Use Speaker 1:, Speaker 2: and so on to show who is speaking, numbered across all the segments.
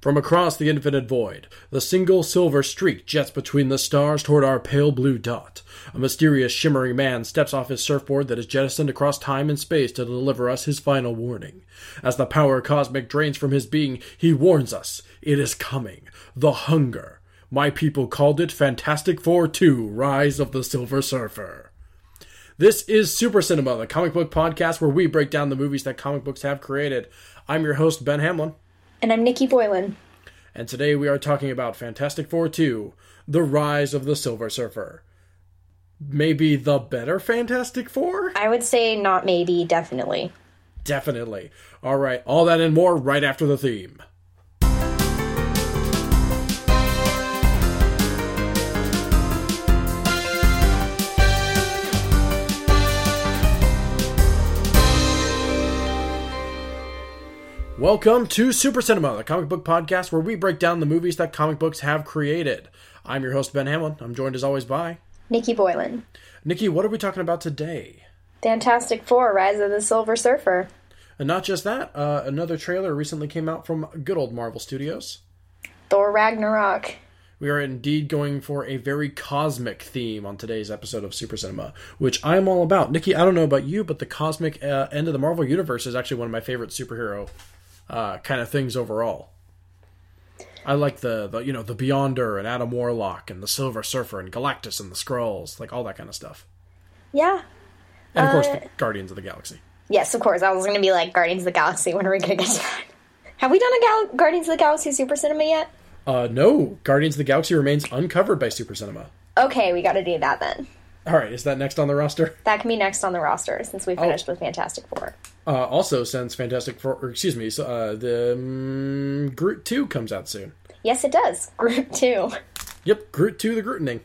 Speaker 1: From across the infinite void, the single silver streak jets between the stars toward our pale blue dot. A mysterious, shimmering man steps off his surfboard that is jettisoned across time and space to deliver us his final warning. As the power cosmic drains from his being, he warns us. It is coming. The hunger. My people called it Fantastic Four 2, Rise of the Silver Surfer. This is Super Cinema, the comic book podcast where we break down the movies that comic books have created. I'm your host, Ben Hamlin.
Speaker 2: And I'm Nikki Boylan.
Speaker 1: And today we are talking about Fantastic Four 2, The Rise of the Silver Surfer. Maybe the better Fantastic Four?
Speaker 2: I would say not maybe, definitely.
Speaker 1: Definitely. All right, all that and more right after the theme. Welcome to Super Cinema, the comic book podcast where we break down the movies that comic books have created. I'm your host, Ben Hamlin. I'm joined as always by...
Speaker 2: Nikki Boylan.
Speaker 1: Nikki, what are we talking about today?
Speaker 2: Fantastic Four, Rise of the Silver Surfer.
Speaker 1: And not just that, another trailer recently came out from good old Marvel Studios.
Speaker 2: Thor Ragnarok.
Speaker 1: We are indeed going for a very cosmic theme on today's episode of Super Cinema, which I'm all about. Nikki, I don't know about you, but the cosmic end of the Marvel Universe is actually one of my favorite superhero kind of things overall. I like the Beyonder and Adam Warlock and the Silver Surfer and Galactus and the Skrulls, like all that kind of stuff.
Speaker 2: Yeah.
Speaker 1: And of course, the Guardians of the Galaxy.
Speaker 2: Yes, of course. I was going to be like, Guardians of the Galaxy, when are we going to get to that? Have we done a Guardians of the Galaxy Super Cinema yet?
Speaker 1: No. Guardians of the Galaxy remains uncovered by Super Cinema.
Speaker 2: Okay, we got to do that then.
Speaker 1: Alright, is that next on the roster?
Speaker 2: That can be next on the roster, since we finished with Fantastic Four.
Speaker 1: Also, since Fantastic Four, the Groot 2 comes out soon.
Speaker 2: Yes, it does. Groot 2.
Speaker 1: Yep, Groot 2, the Grootening.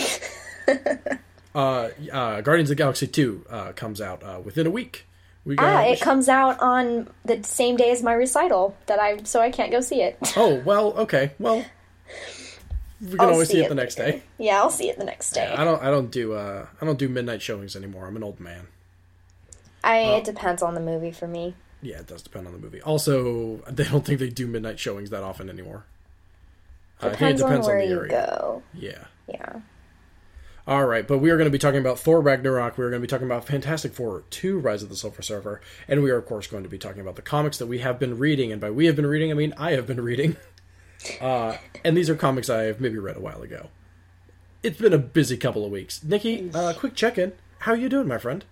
Speaker 1: Guardians of the Galaxy 2 comes out within a week.
Speaker 2: It comes out on the same day as my recital, so I can't go see it.
Speaker 1: Oh, well, okay. Well, we can always see it the next day.
Speaker 2: Yeah, I'll see it the next day.
Speaker 1: Yeah, I don't do midnight showings anymore. I'm an old man.
Speaker 2: It depends on the movie for me.
Speaker 1: Yeah, it does depend on the movie. Also, I don't think they do midnight showings that often anymore.
Speaker 2: Depends
Speaker 1: on
Speaker 2: where
Speaker 1: the
Speaker 2: you
Speaker 1: area.
Speaker 2: go.
Speaker 1: Yeah.
Speaker 2: Yeah.
Speaker 1: All right, but we are going to be talking about Thor Ragnarok. We are going to be talking about Fantastic Four 2, Rise of the Silver Surfer. And we are, of course, going to be talking about the comics that we have been reading. And by we have been reading, I mean I have been reading. And these are comics I have maybe read a while ago. It's been a busy couple of weeks. Nikki, quick check-in. How are you doing, my friend?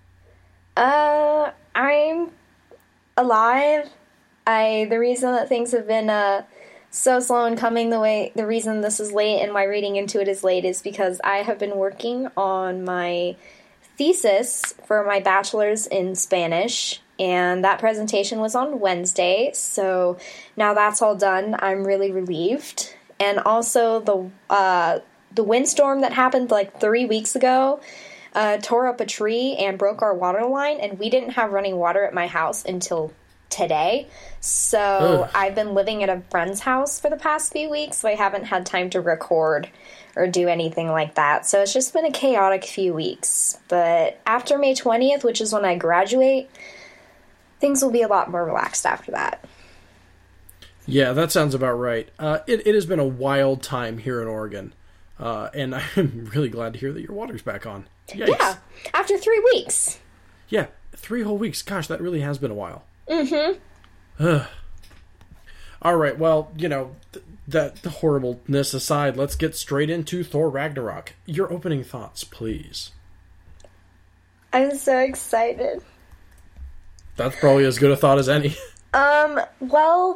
Speaker 2: I'm alive. The reason that things have been so slow in coming the reason this is late and my reading into it is late is because I have been working on my thesis for my bachelor's in Spanish, and that presentation was on Wednesday, so now that's all done. I'm really relieved. And also the windstorm that happened like 3 weeks ago tore up a tree and broke our water line, and we didn't have running water at my house until today. So I've been living at a friend's house for the past few weeks, so I haven't had time to record or do anything like that. So it's just been a chaotic few weeks. But after May 20th, which is when I graduate, things will be a lot more relaxed after that.
Speaker 1: Yeah, that sounds about right. It has been a wild time here in Oregon. And I'm really glad to hear that your water's back on. Yikes.
Speaker 2: Yeah, after 3 weeks.
Speaker 1: Yeah, 3 whole weeks. Gosh, that really has been a while.
Speaker 2: Mm-hmm.
Speaker 1: All right, well, the horribleness aside, let's get straight into Thor Ragnarok. Your opening thoughts, please.
Speaker 2: I'm so excited.
Speaker 1: That's probably as good a thought as any.
Speaker 2: Well,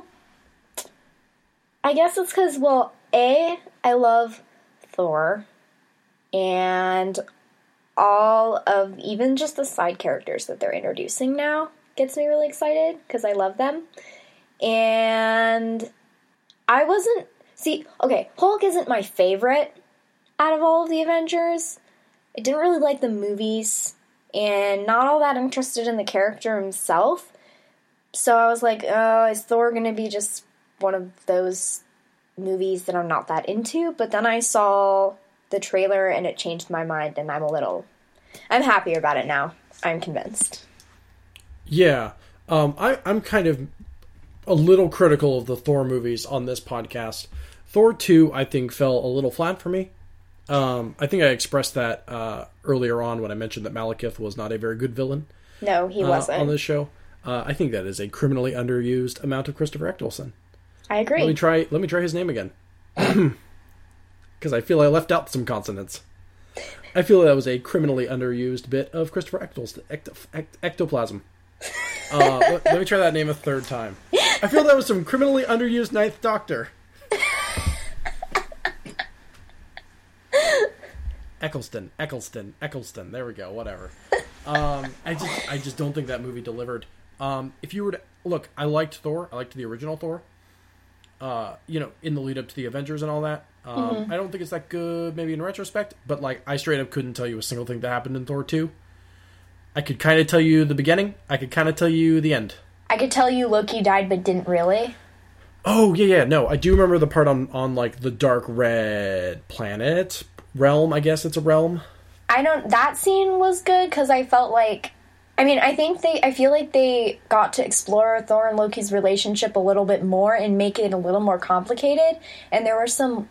Speaker 2: I guess it's because, I love Thor, and all of, even just the side characters that they're introducing now gets me really excited, because I love them. And Hulk isn't my favorite out of all of the Avengers. I didn't really like the movies, and not all that interested in the character himself. So I was like, is Thor going to be just one of those movies that I'm not that into? But then I saw the trailer, and it changed my mind, and I'm happier about it now. I'm convinced.
Speaker 1: Yeah. I'm kind of a little critical of the Thor movies on this podcast. Thor 2, I think, fell a little flat for me. I think I expressed that earlier on when I mentioned that Malekith was not a very good villain.
Speaker 2: No, he wasn't.
Speaker 1: On this show. I think that is a criminally underused amount of Christopher Eccleston.
Speaker 2: I agree.
Speaker 1: Let me try his name again. Because I feel I left out some consonants. I feel that was a criminally underused bit of Christopher Eccleston. Ectoplasm. Let me try that name a third time. I feel that was some criminally underused Ninth Doctor. Eccleston. There we go. Whatever. I just don't think that movie delivered. If you were to look, I liked Thor. I liked the original Thor. In the lead up to the Avengers and all that. I don't think it's that good, maybe in retrospect. But like, I straight up couldn't tell you a single thing that happened in Thor 2. I could kind of tell you the beginning. I could kind of tell you the end.
Speaker 2: I could tell you Loki died, but didn't really.
Speaker 1: Oh yeah. No, I do remember the part on like the dark red planet realm. I guess it's a realm.
Speaker 2: That scene was good because I felt like, I feel like they got to explore Thor and Loki's relationship a little bit more and make it a little more complicated. And there were some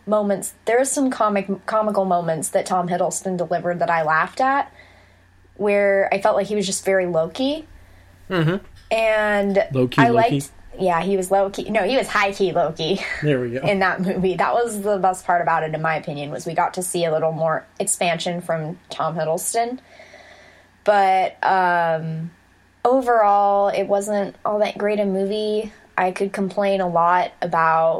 Speaker 2: comical moments that Tom Hiddleston delivered that I laughed at, where I felt like he was just very Loki. Mm-hmm. And
Speaker 1: I liked, Loki.
Speaker 2: Yeah, he was low-key. No, he was high-key Loki.
Speaker 1: There we go.
Speaker 2: In that movie. That was the best part about it, in my opinion, was we got to see a little more expansion from Tom Hiddleston. But overall, it wasn't all that great a movie. I could complain a lot about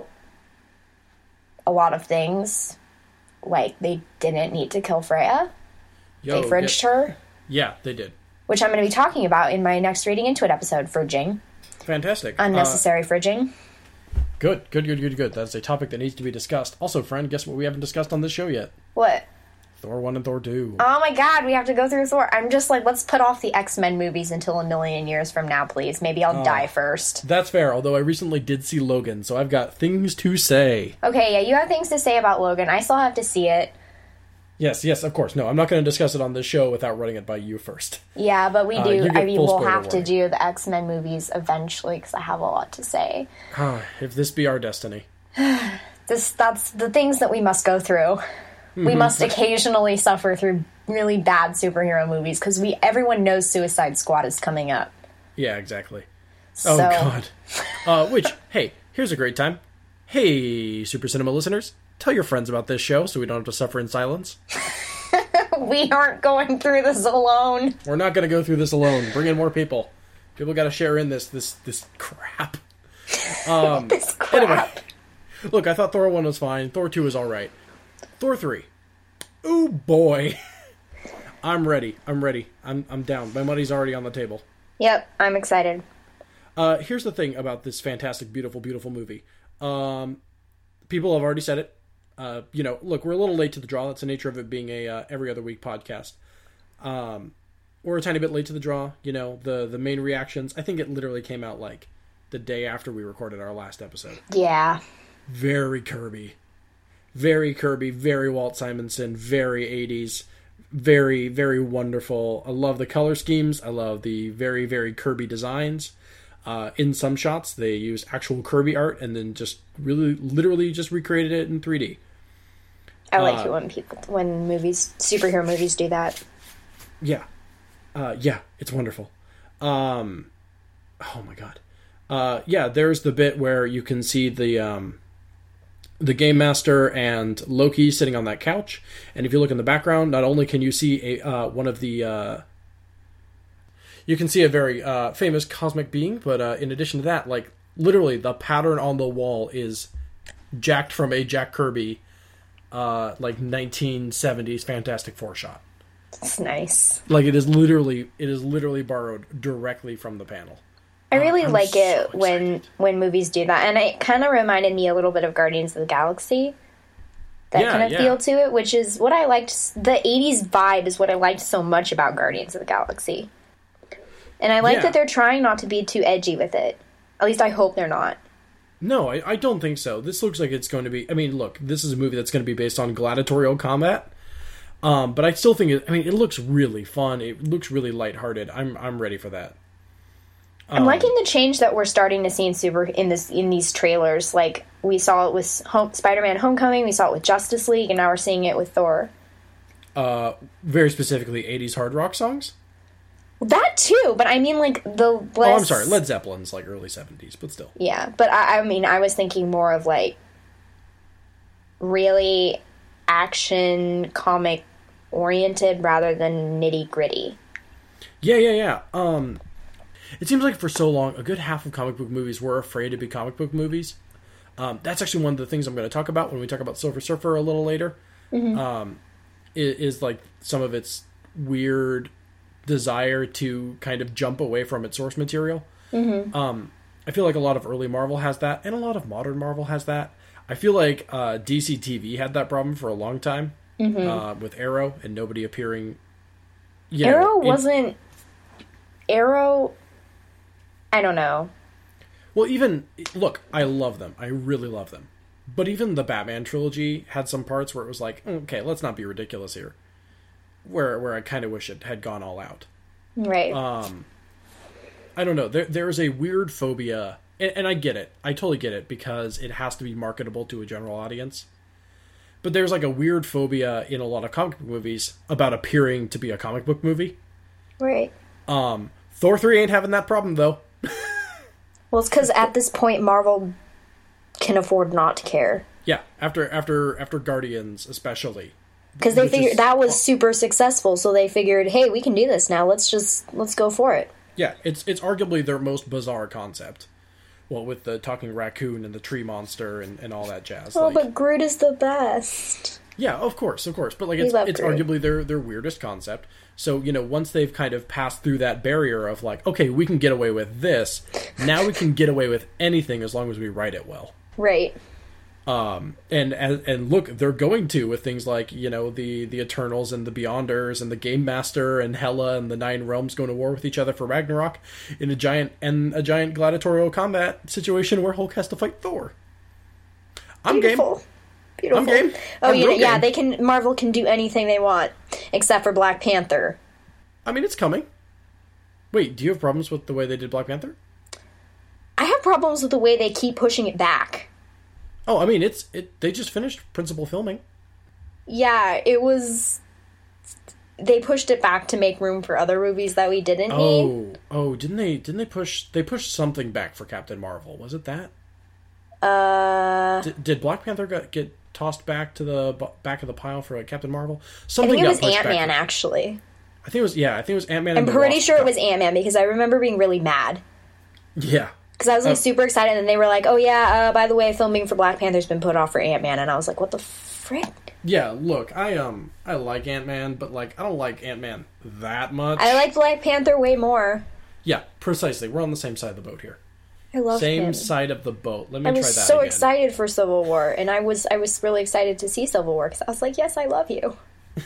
Speaker 2: a lot of things. Like, they didn't need to kill Freya. They fridged her.
Speaker 1: Yeah, they did.
Speaker 2: Which I'm going to be talking about in my next Reading Into It episode, fridging.
Speaker 1: Fantastic.
Speaker 2: Unnecessary fridging.
Speaker 1: Good. That's a topic that needs to be discussed. Also, friend, guess what we haven't discussed on this show yet?
Speaker 2: What?
Speaker 1: Thor 1 and Thor 2.
Speaker 2: Oh my god, we have to go through Thor. I'm just like, let's put off the X-Men movies until a million years from now, please. Maybe I'll die first.
Speaker 1: That's fair, although I recently did see Logan, so I've got things to say.
Speaker 2: Okay, yeah, you have things to say about Logan. I still have to see it.
Speaker 1: Yes, of course. No, I'm not going to discuss it on this show without running it by you first.
Speaker 2: Yeah, but we do. We'll have to do the X-Men movies eventually because I have a lot to say.
Speaker 1: If this be our destiny.
Speaker 2: That's the things that we must go through. We must occasionally suffer through really bad superhero movies because everyone knows Suicide Squad is coming up.
Speaker 1: Yeah, exactly. So. Oh, God. Which, hey, here's a great time. Hey, Super Cinema listeners. Tell your friends about this show so we don't have to suffer in silence.
Speaker 2: We aren't going through this alone.
Speaker 1: We're not going to go through this alone. Bring in more people. People got to share in this crap.
Speaker 2: This crap.
Speaker 1: Anyway, look, I thought Thor 1 was fine. Thor 2 was all right. Thor 3. Oh boy. I'm ready. I'm down. My money's already on the table.
Speaker 2: Yep, I'm excited.
Speaker 1: Here's the thing about this fantastic, beautiful, beautiful movie. People have already said it. Look, we're a little late to the draw. That's the nature of it being a every other week podcast. We're a tiny bit late to the draw. The main reactions. I think it literally came out like the day after we recorded our last episode.
Speaker 2: Yeah.
Speaker 1: Very Kirby. Very Walt Simonson. Very 80s. Very, very wonderful. I love the color schemes. I love the very, very Kirby designs. In some shots, they use actual Kirby art and then just literally just recreated it in 3D.
Speaker 2: I like it when superhero movies do that.
Speaker 1: Yeah. It's wonderful. Oh my god. There's the bit where you can see the Game Master and Loki sitting on that couch, and if you look in the background, not only can you see you can see a very famous cosmic being, but in addition to that, like, literally, the pattern on the wall is jacked from a Jack Kirby, 1970s Fantastic Four shot.
Speaker 2: That's nice.
Speaker 1: Like, it is literally borrowed directly from the panel.
Speaker 2: I really like it when movies do that, and it kind of reminded me a little bit of Guardians of the Galaxy. That kind of feel to it, which is what I liked. The 80s vibe is what I liked so much about Guardians of the Galaxy. And I like that they're trying not to be too edgy with it. At least I hope they're not.
Speaker 1: No, I don't think so. This looks like it's going to be... I mean, look, this is a movie that's going to be based on gladiatorial combat. But I still think it looks really fun. It looks really lighthearted. I'm ready for that.
Speaker 2: I'm liking the change that we're starting to see in these trailers. Like, we saw it with Spider-Man: Homecoming, we saw it with Justice League, and now we're seeing it with Thor.
Speaker 1: Very specifically 80s hard rock songs?
Speaker 2: That too, but I mean, like, the less...
Speaker 1: Oh, I'm sorry, Led Zeppelin's, like, early 70s, but still.
Speaker 2: Yeah, but I mean, I was thinking more of, like, really action comic-oriented rather than nitty-gritty.
Speaker 1: Yeah. It seems like for so long, a good half of comic book movies were afraid to be comic book movies. That's actually one of the things I'm going to talk about when we talk about Silver Surfer a little later. Mm-hmm. Is like some of its weird desire to kind of jump away from its source material. Mm-hmm. I feel like a lot of early Marvel has that, and a lot of modern Marvel has that. I feel like DC TV had that problem for a long time with Arrow and nobody appearing.
Speaker 2: Arrow wasn't... Arrow... I don't know.
Speaker 1: Well, look, I love them. I really love them. But even the Batman trilogy had some parts where it was like, okay, let's not be ridiculous here. Where I kind of wish it had gone all out.
Speaker 2: Right.
Speaker 1: I don't know. There's a weird phobia, and I get it. I totally get it, because it has to be marketable to a general audience. But there's like a weird phobia in a lot of comic book movies about appearing to be a comic book movie.
Speaker 2: Right.
Speaker 1: Thor 3 ain't having that problem, though.
Speaker 2: Well, it's because at this point, Marvel can afford not to care.
Speaker 1: Yeah, after Guardians, especially.
Speaker 2: Because they figured that was super successful, so they figured, hey, we can do this now. Let's go for it.
Speaker 1: Yeah, it's arguably their most bizarre concept. Well, with the talking raccoon and the tree monster and all that jazz.
Speaker 2: Oh, but Groot is the best.
Speaker 1: Yeah, of course. But like, it's arguably their weirdest concept. So, once they've kind of passed through that barrier of like, okay, we can get away with this, now we can get away with anything as long as we write it well.
Speaker 2: Right.
Speaker 1: And look, they're going to with things like, the Eternals and the Beyonders and the Game Master and Hela and the Nine Realms going to war with each other for Ragnarok in a giant gladiatorial combat situation where Hulk has to fight Thor. I'm
Speaker 2: Beautiful.
Speaker 1: game.
Speaker 2: Beautiful.
Speaker 1: I'm game.
Speaker 2: Oh,
Speaker 1: yeah,
Speaker 2: Marvel can do anything they want, except for Black Panther.
Speaker 1: I mean, it's coming. Wait, do you have problems with the way they did Black Panther?
Speaker 2: I have problems with the way they keep pushing it back.
Speaker 1: Oh, I mean, they just finished principal filming.
Speaker 2: Yeah, it was... They pushed it back to make room for other movies that we didn't need.
Speaker 1: Oh, didn't they push... They pushed something back for Captain Marvel. Was it that? Did Black Panther get tossed back to the back of the pile for Captain Marvel?
Speaker 2: Something I think it was Ant-Man, actually.
Speaker 1: I think it was Ant-Man.
Speaker 2: I'm pretty sure it was Ant-Man, because I remember being really mad.
Speaker 1: Yeah.
Speaker 2: Because I was like super excited, and they were like, oh yeah, by the way, filming for Black Panther's been put off for Ant-Man, and I was like, what the frick?
Speaker 1: Yeah, look, I like Ant-Man, but like, I don't like Ant-Man that much.
Speaker 2: I like Black Panther way more.
Speaker 1: Yeah, precisely. We're on the same side of the boat here.
Speaker 2: I love
Speaker 1: Same side of the boat. Let me try that again. I was
Speaker 2: so excited for Civil War, and I was really excited to see Civil War, because I was like, yes, I love you.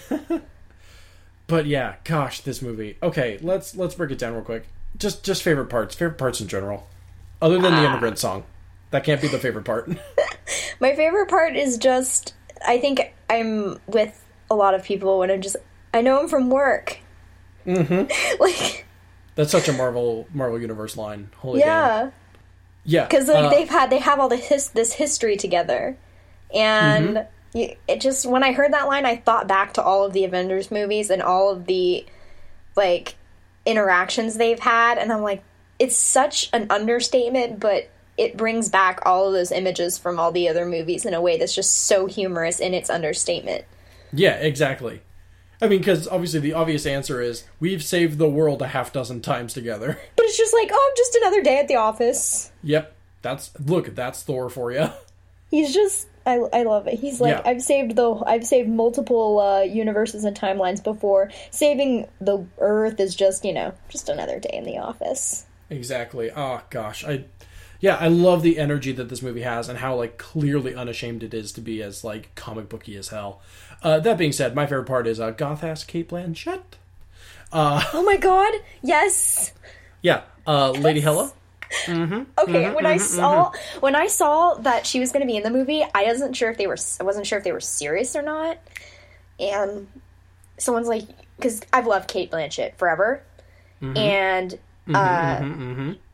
Speaker 1: But yeah, gosh, this movie. Okay, let's break it down real quick. Just favorite parts in general. Other than the immigrant song. That can't be the favorite part.
Speaker 2: My favorite part is just, I think I'm with a lot of people when I know I'm from work.
Speaker 1: Mm-hmm.
Speaker 2: Like... That's
Speaker 1: such a Marvel Universe line. Holy
Speaker 2: yeah.
Speaker 1: damn. Yeah.
Speaker 2: Because they have all this history together. And it just, when I heard that line, I thought back to all of the Avengers movies and all of the, like, interactions they've had. And I'm like, it's such an understatement, but it brings back all of those images from all the other movies in a way that's just so humorous in its understatement.
Speaker 1: Yeah, exactly. I mean, because obviously the obvious answer is, we've saved the world a half dozen times together.
Speaker 2: But it's just like, oh, just another day at the office.
Speaker 1: Yep. That's Thor for you.
Speaker 2: He's just, I love it. He's like, yeah. I've saved multiple universes and timelines before. Saving the Earth is just another day in the office.
Speaker 1: Exactly. Oh, gosh. I love the energy that this movie has and how, like, clearly unashamed it is to be as, like, comic booky as hell. That being said, my favorite part is goth-ass Cate Blanchett.
Speaker 2: Oh my god, yes!
Speaker 1: Yeah, Lady Hela. Mm-hmm.
Speaker 2: Okay, when I saw that she was going to be in the movie, I wasn't sure if they were serious or not. And someone's like, because I've loved Cate Blanchett forever, and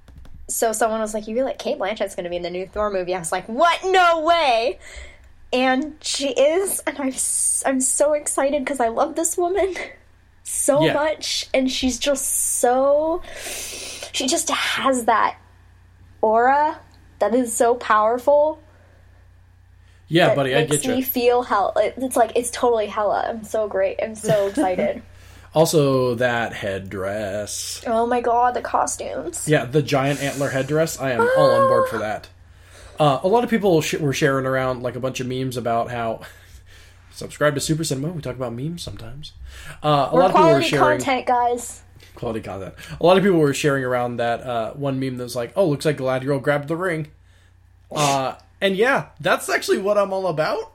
Speaker 2: so someone was like, "You like Cate Blanchett's going to be in the new Thor movie?" I was like, "What? No way!" And she is, and I'm so excited because I love this woman so much, and she's just so, she just has that aura that is so powerful.
Speaker 1: Yeah, buddy, I get you.
Speaker 2: It makes me feel it's totally Hela. I'm so great. I'm so excited.
Speaker 1: Also, that headdress.
Speaker 2: Oh my god, the costumes.
Speaker 1: Yeah, the giant antler headdress. I am all on board for that. A lot of people were sharing around like a bunch of memes about how subscribe to Super Cinema. We talk about memes sometimes.
Speaker 2: A lot of people were sharing content, guys.
Speaker 1: Quality content. A lot of people were sharing around that one meme that was like, "Oh, looks like Galadriel grabbed the ring." And yeah, that's actually what I'm all about.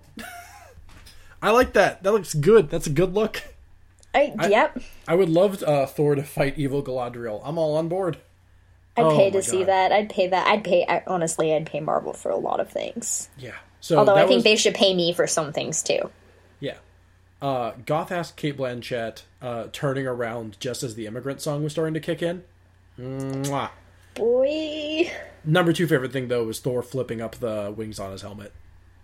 Speaker 1: I like that. That looks good. That's a good look.
Speaker 2: Yep.
Speaker 1: I would love Thor to fight evil Galadriel. I'm all on board.
Speaker 2: I'd pay to see that. I'd pay that. Honestly, I'd pay Marvel for a lot of things.
Speaker 1: Yeah. So
Speaker 2: although I think they should pay me for some things too.
Speaker 1: Yeah. Goth-ass Cate Blanchett turning around just as the Immigrant Song was starting to kick in. Mwah.
Speaker 2: Boy.
Speaker 1: Number 2 favorite thing, though, was Thor flipping up the wings on his helmet.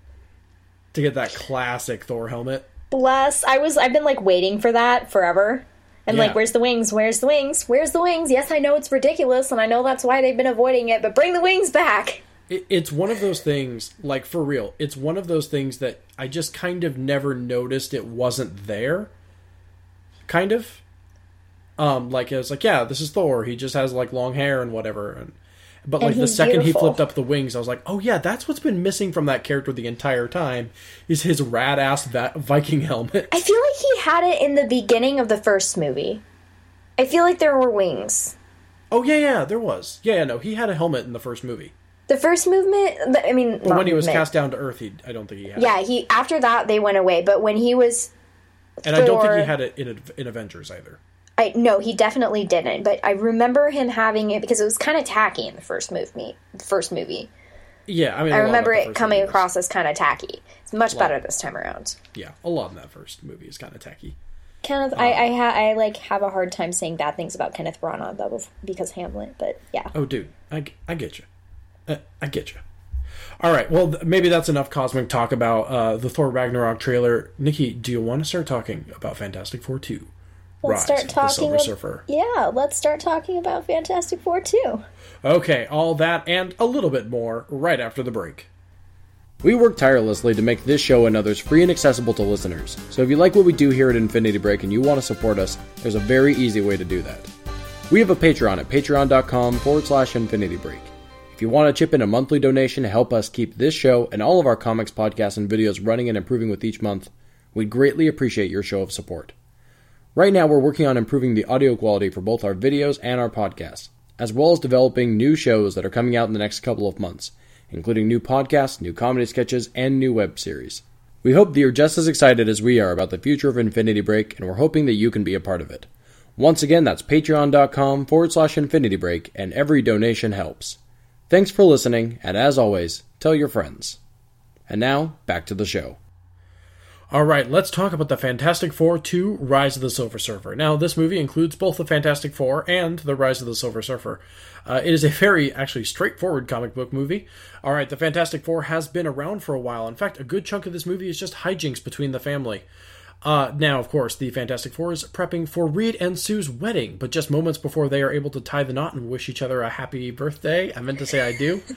Speaker 1: To get that classic Thor helmet.
Speaker 2: Bless. I've been, like, waiting for that forever. And, like, where's the wings? Where's the wings? Where's the wings? Yes, I know it's ridiculous, and I know that's why they've been avoiding it, but bring the wings back!
Speaker 1: It's one of those things, like, for real, it's one of those things that I just kind of never noticed it wasn't there. Kind of. Like, it was like, yeah, this is Thor, he just has, like, long hair and whatever, but, like, the second he flipped up the wings, I was like, oh yeah, that's what's been missing from that character the entire time, is his rad-ass Viking helmet.
Speaker 2: I feel like he had it in the beginning of the first movie. I feel like there were wings.
Speaker 1: Oh, yeah, there was. Yeah, no, he had a helmet in the first movie.
Speaker 2: The first movement, I mean...
Speaker 1: But when he was cast down to Earth, I don't think he had it.
Speaker 2: Yeah, after that, they went away, but when he was
Speaker 1: And I don't think he had it in Avengers, either.
Speaker 2: No, he definitely didn't, but I remember him having it because it was kind of tacky in the first movie.
Speaker 1: Yeah, I mean,
Speaker 2: I remember it coming across as kind of tacky. It's much better this time around.
Speaker 1: Yeah, a lot in that first movie is kind of tacky.
Speaker 2: Kenneth, I have a hard time saying bad things about Kenneth Branagh though because Hamlet, but yeah.
Speaker 1: Oh, dude, I get you. I get you. All right, well, maybe that's enough cosmic talk about the Thor Ragnarok trailer. Nikki, do you want to start talking about Fantastic Four 2?
Speaker 2: Let's start talking about Surfer. Yeah, let's start talking about Fantastic Four 2.
Speaker 1: Okay, all that and a little bit more right after the break. We work tirelessly to make this show and others free and accessible to listeners, so if you like what we do here at Infinity Break and you want to support us, there's a very easy way to do that. We have a Patreon at patreon.com/Infinity Break. If you want to chip in a monthly donation to help us keep this show and all of our comics, podcasts, and videos running and improving with each month, we'd greatly appreciate your show of support. Right now, we're working on improving the audio quality for both our videos and our podcasts, as well as developing new shows that are coming out in the next couple of months, including new podcasts, new comedy sketches, and new web series. We hope that you're just as excited as we are about the future of Infinity Break, and we're hoping that you can be a part of it. Once again, that's patreon.com/Infinity Break, and every donation helps. Thanks for listening, and as always, tell your friends. And now, back to the show. Alright, let's talk about the Fantastic Four 2 Rise of the Silver Surfer. Now, this movie includes both the Fantastic Four and the Rise of the Silver Surfer. It is a very, actually, straightforward comic book movie. Alright, the Fantastic Four has been around for a while. In fact, a good chunk of this movie is just hijinks between the family. Now, of course, the Fantastic Four is prepping for Reed and Sue's wedding, but just moments before they are able to tie the knot and wish each other a happy birthday. I meant to say I do.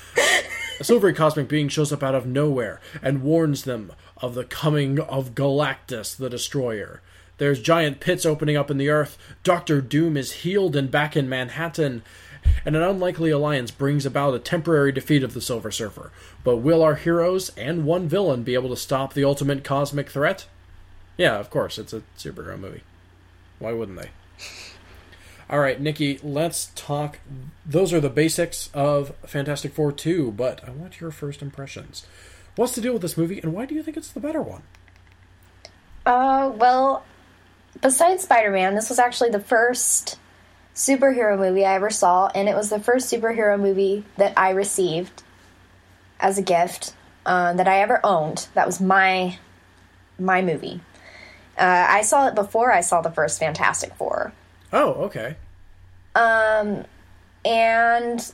Speaker 1: A silvery cosmic being shows up out of nowhere and warns them of the coming of Galactus the Destroyer. There's giant pits opening up in the earth, Doctor Doom is healed and back in Manhattan, and an unlikely alliance brings about a temporary defeat of the Silver Surfer. But will our heroes and one villain be able to stop the ultimate cosmic threat? Yeah, of course, it's a superhero movie. Why wouldn't they? Alright, Nikki, let's talk. Those are the basics of Fantastic Four 2, but I want your first impressions. What's the deal with this movie, and why do you think it's the better one?
Speaker 2: Well, besides Spider-Man, this was actually the first superhero movie I ever saw, and it was the first superhero movie that I received as a gift that I ever owned. That was my movie. I saw it before I saw the first Fantastic Four.
Speaker 1: Oh, okay.
Speaker 2: And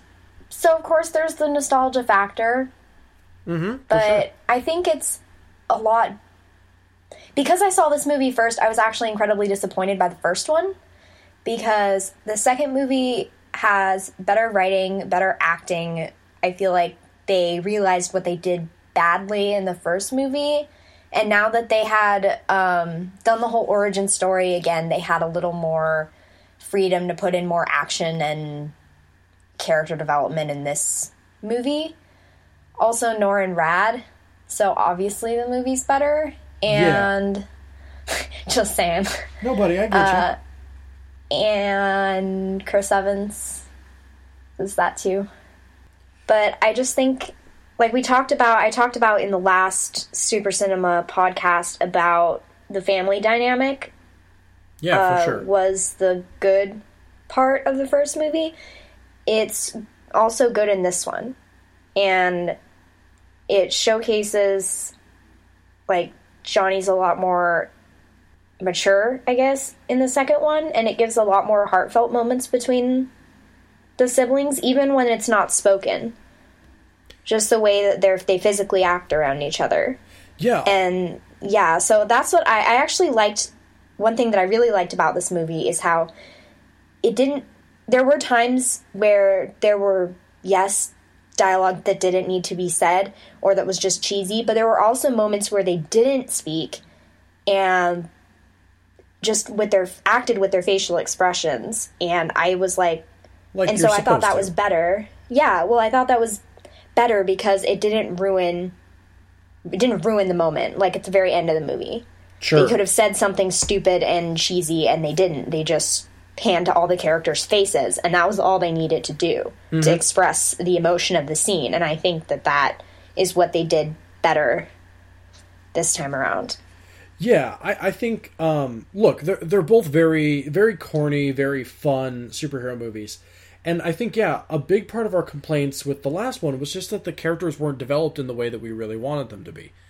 Speaker 2: So, of course, there's the nostalgia factor. But
Speaker 1: sure.
Speaker 2: I think it's a lot... Because I saw this movie first, I was actually incredibly disappointed by the first one. Because the second movie has better writing, better acting. I feel like they realized what they did badly in the first movie. And now that they had done the whole origin story again, they had a little more freedom to put in more action and character development in this movie. Also, Nor and Rad, so obviously the movie's better. And just saying.
Speaker 1: Nobody, I get you.
Speaker 2: And Chris Evans is that too. But I just think, like I talked about in the last Super Cinema podcast about the family dynamic.
Speaker 1: Yeah, for sure.
Speaker 2: Was the good part of the first movie. It's also good in this one. And it showcases, like, Johnny's a lot more mature, I guess, in the second one. And it gives a lot more heartfelt moments between the siblings, even when it's not spoken. Just the way that they physically act around each other.
Speaker 1: Yeah.
Speaker 2: And, yeah, so that's what I actually liked. One thing that I really liked about this movie is how it didn't... There were times where there were, yes, dialogue that didn't need to be said or that was just cheesy, but there were also moments where they didn't speak and just acted with their facial expressions. And I was like and so I thought that was better. Yeah, well, I thought that was better because it didn't ruin the moment, like at the very end of the movie.
Speaker 1: Sure.
Speaker 2: They could have said something stupid and cheesy, and they didn't. They just panned to all the characters' faces, and that was all they needed to do to express the emotion of the scene. And I think that is what they did better this time around.
Speaker 1: Yeah, I think, look, they're both very, very corny, very fun superhero movies. And I think, yeah, a big part of our complaints with the last one was just that the characters weren't developed in the way that we really wanted them to be.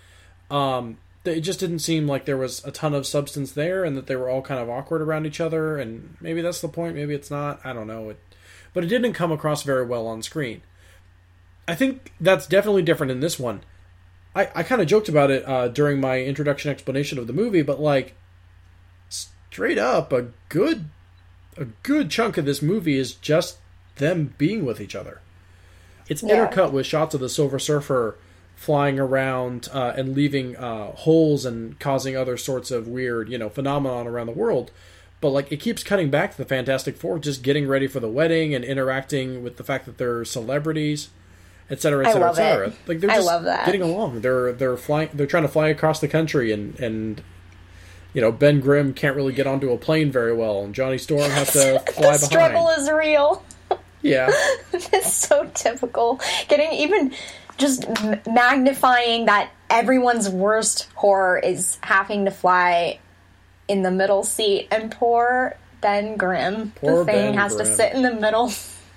Speaker 1: It just didn't seem like there was a ton of substance there, and that they were all kind of awkward around each other, and maybe that's the point, maybe it's not, I don't know. But it didn't come across very well on screen. I think that's definitely different in this one. I kind of joked about it during my introduction explanation of the movie, but, like, straight up, a good chunk of this movie is just them being with each other. It's intercut with shots of the Silver Surfer flying around and leaving holes and causing other sorts of weird, phenomenon around the world. But, like, it keeps cutting back to the Fantastic Four just getting ready for the wedding and interacting with the fact that they're celebrities, et cetera, et cetera, et cetera. Like, they're just getting along. They're flying. They're trying to fly across the country, and Ben Grimm can't really get onto a plane very well, and Johnny Storm has to fly behind.
Speaker 2: The struggle is real.
Speaker 1: Yeah.
Speaker 2: It's so typical. Even just magnifying that everyone's worst horror is having to fly in the middle seat, and poor Ben Grimm. The thing has to sit in the middle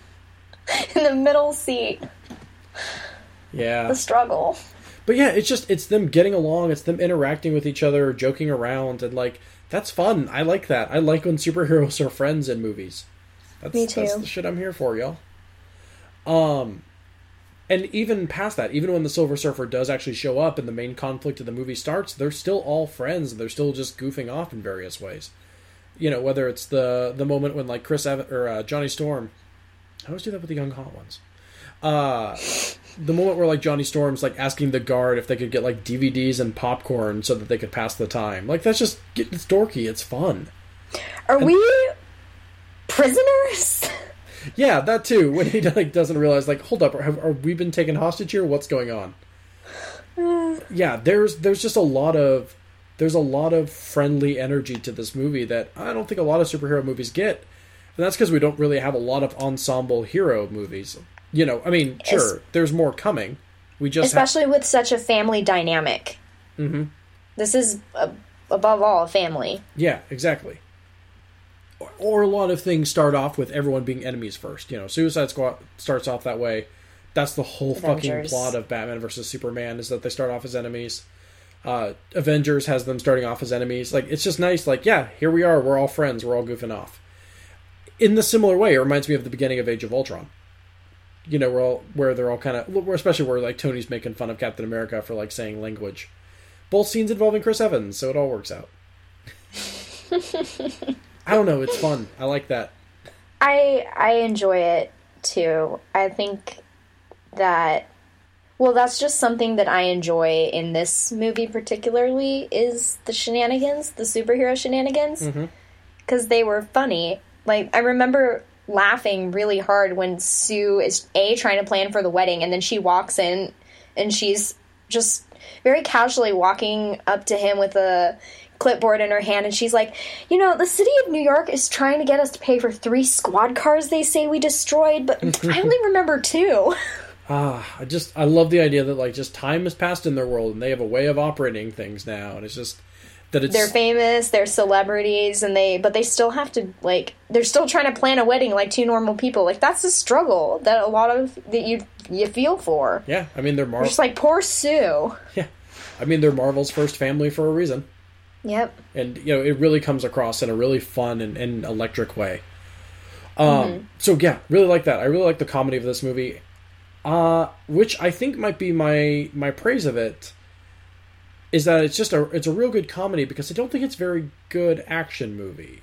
Speaker 2: seat.
Speaker 1: Yeah.
Speaker 2: The struggle.
Speaker 1: But yeah, it's them getting along, it's them interacting with each other, joking around, and, like, that's fun. I like that. I like when superheroes are friends in movies.
Speaker 2: Me too.
Speaker 1: That's the shit I'm here for, y'all. And even past that, even when the Silver Surfer does actually show up and the main conflict of the movie starts, they're still all friends, and they're still just goofing off in various ways. Whether it's the moment when, like, Chris Evans or Johnny Storm... I always do that with the young hot ones. The moment where, like, Johnny Storm's, like, asking the guard if they could get, like, DVDs and popcorn so that they could pass the time. Like, that's just... It's dorky. It's fun.
Speaker 2: Are we prisoners?
Speaker 1: Yeah, that too. When he, like, doesn't realize, like, hold up, are we been taken hostage here? What's going on? Yeah, there's just a lot of... There's a lot of friendly energy to this movie that I don't think a lot of superhero movies get. And that's because we don't really have a lot of ensemble hero movies. Sure, there's more coming. We just
Speaker 2: especially with such a family dynamic.
Speaker 1: Mm-hmm.
Speaker 2: This is, above all, a family.
Speaker 1: Yeah, exactly. Or a lot of things start off with everyone being enemies first. Suicide Squad starts off that way. That's the whole fucking plot of Batman versus Superman, is that they start off as enemies. Avengers has them starting off as enemies. Like, it's just nice. Like, yeah, here we are. We're all friends. We're all goofing off. In the similar way, it reminds me of the beginning of Age of Ultron. where they're all kind of, especially where like Tony's making fun of Captain America for like saying language. Both scenes involving Chris Evans, so it all works out. I don't know, it's fun. I like that.
Speaker 2: I enjoy it too. I think that, well, that's just something that I enjoy in this movie particularly, is the shenanigans, the superhero shenanigans, because they were funny. Like, I remember laughing really hard when Sue is trying to plan for the wedding, and then she walks in and she's just very casually walking up to him with a clipboard in her hand, and she's like, the city of New York is trying to get us to pay for 3 squad cars they say we destroyed, but I only remember 2.
Speaker 1: I love the idea that like just time has passed in their world and they have a way of operating things now, and it's just that they're
Speaker 2: famous, they're celebrities, but they still have to, like, they're still trying to plan a wedding like 2 normal people. Like, that's a struggle that a lot of that you feel for.
Speaker 1: Yeah, I mean, they're Marvel.
Speaker 2: Just like poor Sue.
Speaker 1: Yeah, I mean, they're Marvel's first family for a reason.
Speaker 2: Yep.
Speaker 1: And it really comes across in a really fun and electric way. So yeah, really like that. I really like the comedy of this movie, which I think might be my praise of it. Is that it's a real good comedy, because I don't think it's a very good action movie.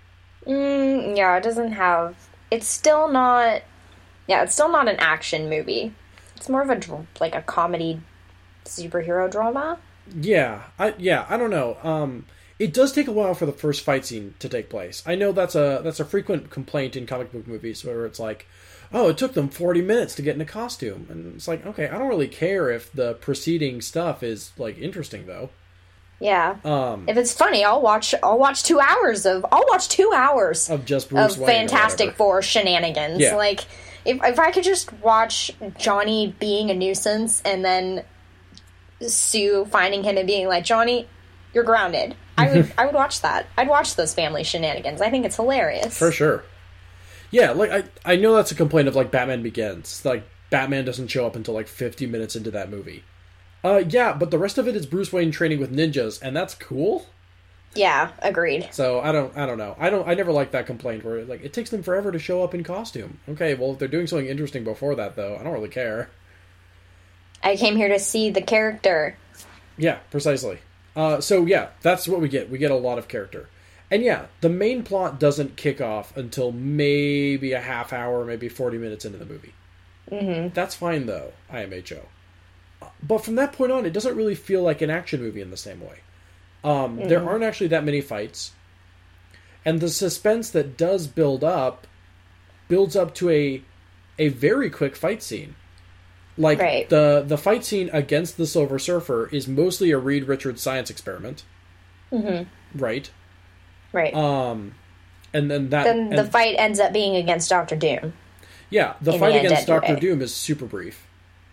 Speaker 2: Yeah, it doesn't have... It's still not an action movie. It's more of a comedy superhero drama.
Speaker 1: Yeah, I don't know. It does take a while for the first fight scene to take place. I know that's a frequent complaint in comic book movies, where it's like, oh, it took them 40 minutes to get in a costume. And it's like, okay, I don't really care if the preceding stuff is, like, interesting, though.
Speaker 2: Yeah. If it's funny, I'll watch 2 hours of
Speaker 1: just Bruce Wayne
Speaker 2: Fantastic Four shenanigans.
Speaker 1: Yeah.
Speaker 2: Like, if I could just watch Johnny being a nuisance and then Sue finding him and being like, Johnny, you're grounded. I would watch that. I'd watch those family shenanigans. I think it's hilarious.
Speaker 1: For sure. Yeah, like, I know that's a complaint of, like, Batman Begins. Like, Batman doesn't show up until, like, 50 minutes into that movie. Yeah, but the rest of it is Bruce Wayne training with ninjas, and that's cool.
Speaker 2: Yeah, agreed.
Speaker 1: So, I don't know. I never liked that complaint where, like, it takes them forever to show up in costume. Okay, well, if they're doing something interesting before that, though, I don't really care.
Speaker 2: I came here to see the character.
Speaker 1: Yeah, precisely. So, yeah, that's what we get. We get a lot of character. And yeah, the main plot doesn't kick off until maybe a half hour, maybe 40 minutes into the movie.
Speaker 2: Mm-hmm.
Speaker 1: That's fine, though, IMHO. But from that point on, it doesn't really feel like an action movie in the same way. There aren't actually that many fights. And the suspense that does builds up to a very quick fight scene. Like,
Speaker 2: right.
Speaker 1: the fight scene against the Silver Surfer is mostly a Reed Richards science experiment.
Speaker 2: Mm-hmm.
Speaker 1: Right?
Speaker 2: Right.
Speaker 1: And then
Speaker 2: the fight ends up being against Dr. Doom.
Speaker 1: Yeah, the fight against Dr. Doom is super brief.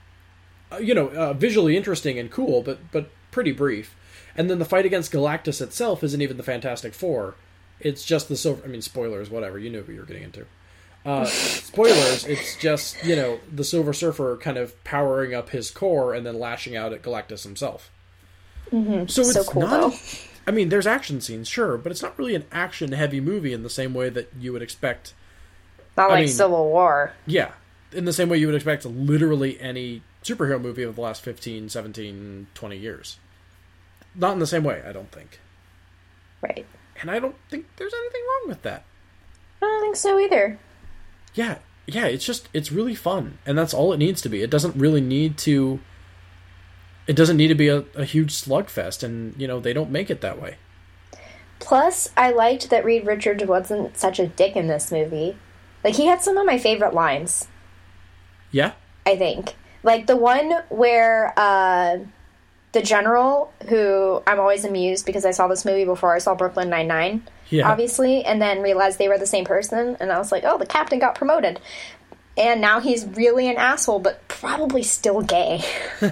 Speaker 1: Visually interesting and cool, but pretty brief. And then the fight against Galactus itself isn't even the Fantastic Four. It's just the Silver... I mean, spoilers, whatever. You knew who you were getting into. Spoilers, it's just, the Silver Surfer kind of powering up his core and then lashing out at Galactus himself.
Speaker 2: Mm-hmm.
Speaker 1: So it's
Speaker 2: so cool,
Speaker 1: not...
Speaker 2: though.
Speaker 1: I mean, there's action scenes, sure, but it's not really an action-heavy movie in the same way that you would expect...
Speaker 2: Not like Civil War.
Speaker 1: Yeah. In the same way you would expect literally any superhero movie of the last 15, 17, 20 years. Not in the same way, I don't think.
Speaker 2: Right.
Speaker 1: And I don't think there's anything wrong with that.
Speaker 2: I don't think so either.
Speaker 1: Yeah, it's really fun, and that's all it needs to be. It doesn't really need to... It doesn't need to be a huge slugfest, and, they don't make it that way.
Speaker 2: Plus, I liked that Reed Richards wasn't such a dick in this movie. Like, he had some of my favorite lines.
Speaker 1: Yeah?
Speaker 2: I think. Like, the one where, the general, who I'm always amused because I saw this movie before I saw Brooklyn Nine-Nine, obviously, and then realized they were the same person, and I was like, oh, the captain got promoted. And now he's really an asshole, but probably still gay.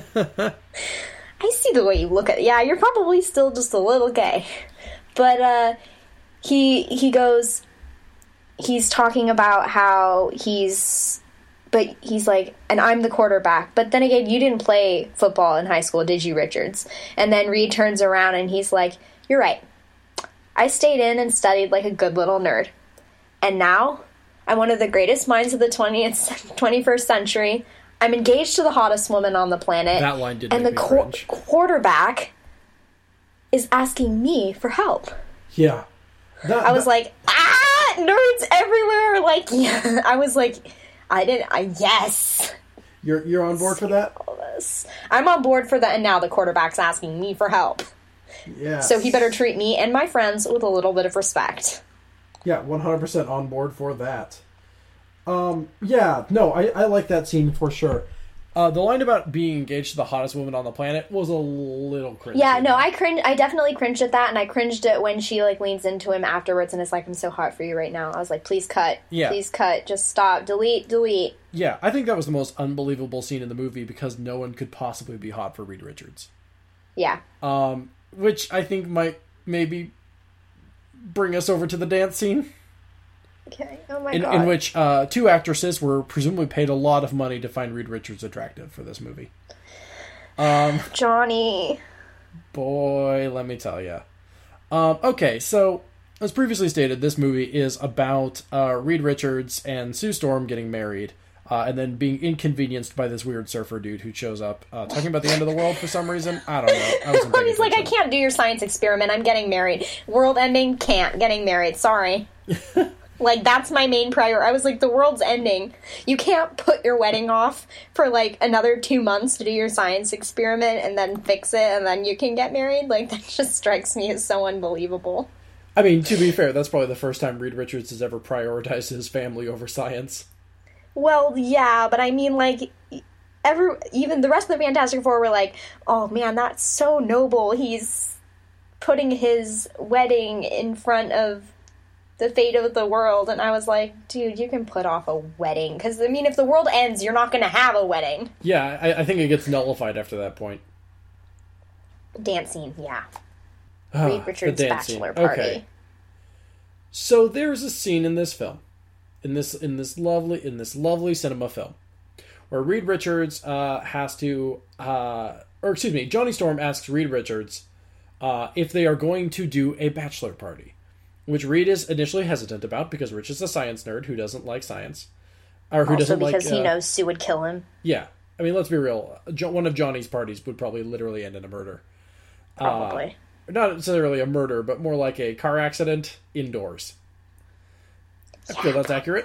Speaker 2: I see the way you look at it. Yeah, you're probably still just a little gay. But, he goes... He's talking about how he's like, and I'm the quarterback. But then again, you didn't play football in high school, did you, Richards? And then Reed turns around and he's like, you're right. I stayed in and studied like a good little nerd. And now I'm one of the greatest minds of the 21st century. I'm engaged to the hottest woman on the planet.
Speaker 1: That line did
Speaker 2: and
Speaker 1: make
Speaker 2: the
Speaker 1: me cringe.
Speaker 2: quarterback is asking me for help.
Speaker 1: Yeah.
Speaker 2: I was like, nerds everywhere. Like, yeah. I was like, yes.
Speaker 1: You're on board for that?
Speaker 2: All this. I'm on board for that, and now the quarterback's asking me for help.
Speaker 1: Yeah.
Speaker 2: So he better treat me and my friends with a little bit of respect.
Speaker 1: Yeah, 100% on board for that. Yeah, no, I like that scene for sure. The line about being engaged to the hottest woman on the planet was a little cringy.
Speaker 2: Yeah, no, I definitely cringed at that, and I cringed at when she, like, leans into him afterwards and is like, I'm so hot for you right now. I was like, please cut.
Speaker 1: Yeah.
Speaker 2: Please cut. Just stop. Delete.
Speaker 1: Yeah, I think that was the most unbelievable scene in the movie because no one could possibly be hot for Reed Richards.
Speaker 2: Yeah.
Speaker 1: Which I think might maybe bring us over to the dance scene.
Speaker 2: Okay. Oh my god.
Speaker 1: In which two actresses were presumably paid a lot of money to find Reed Richards attractive for this movie.
Speaker 2: Johnny.
Speaker 1: Boy, let me tell you. Okay, so as previously stated, this movie is about Reed Richards and Sue Storm getting married, and then being inconvenienced by this weird surfer dude who shows up talking about the end of the world for some reason. I don't know.
Speaker 2: He's like, I can't do your science experiment. I'm getting married. World ending. Can't. Getting married. Sorry. Like, that's my main priority. I was like, the world's ending. You can't put your wedding off for, like, another 2 months to do your science experiment and then fix it and then you can get married. Like, that just strikes me as so unbelievable.
Speaker 1: I mean, to be fair, that's probably the first time Reed Richards has ever prioritized his family over science.
Speaker 2: Well, yeah, but I mean, like, even the rest of the Fantastic Four were like, oh, man, that's so noble. He's putting his wedding in front of the fate of the world. And I was like, dude, you can put off a wedding. Because, I mean, if the world ends, you're not going to have a wedding.
Speaker 1: Yeah, I think it gets nullified after that point.
Speaker 2: Dance scene, yeah. Reed Richards' bachelor party. Okay.
Speaker 1: So there's a scene in this film, in this lovely cinema film, where Reed Richards Johnny Storm asks Reed Richards if they are going to do a bachelor party, which Reed is initially hesitant about because Rich is a science nerd who doesn't like science, or who doesn't like.
Speaker 2: Also because he knows Sue would kill him.
Speaker 1: Yeah, I mean, let's be real. One of Johnny's parties would probably literally end in a murder.
Speaker 2: Probably.
Speaker 1: Not necessarily a murder, but more like a car accident indoors. I feel that's accurate.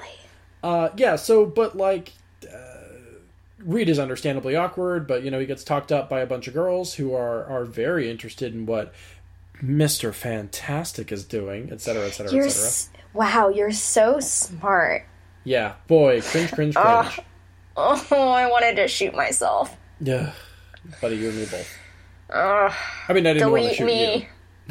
Speaker 1: Reed is understandably awkward, but, he gets talked up by a bunch of girls who are very interested in what Mr. Fantastic is doing, etc., etc., etc.
Speaker 2: Wow, you're so smart.
Speaker 1: Yeah, boy, cringe.
Speaker 2: Oh, I wanted to shoot myself.
Speaker 1: Yeah, buddy, you and me both. I mean, I didn't want to shoot you.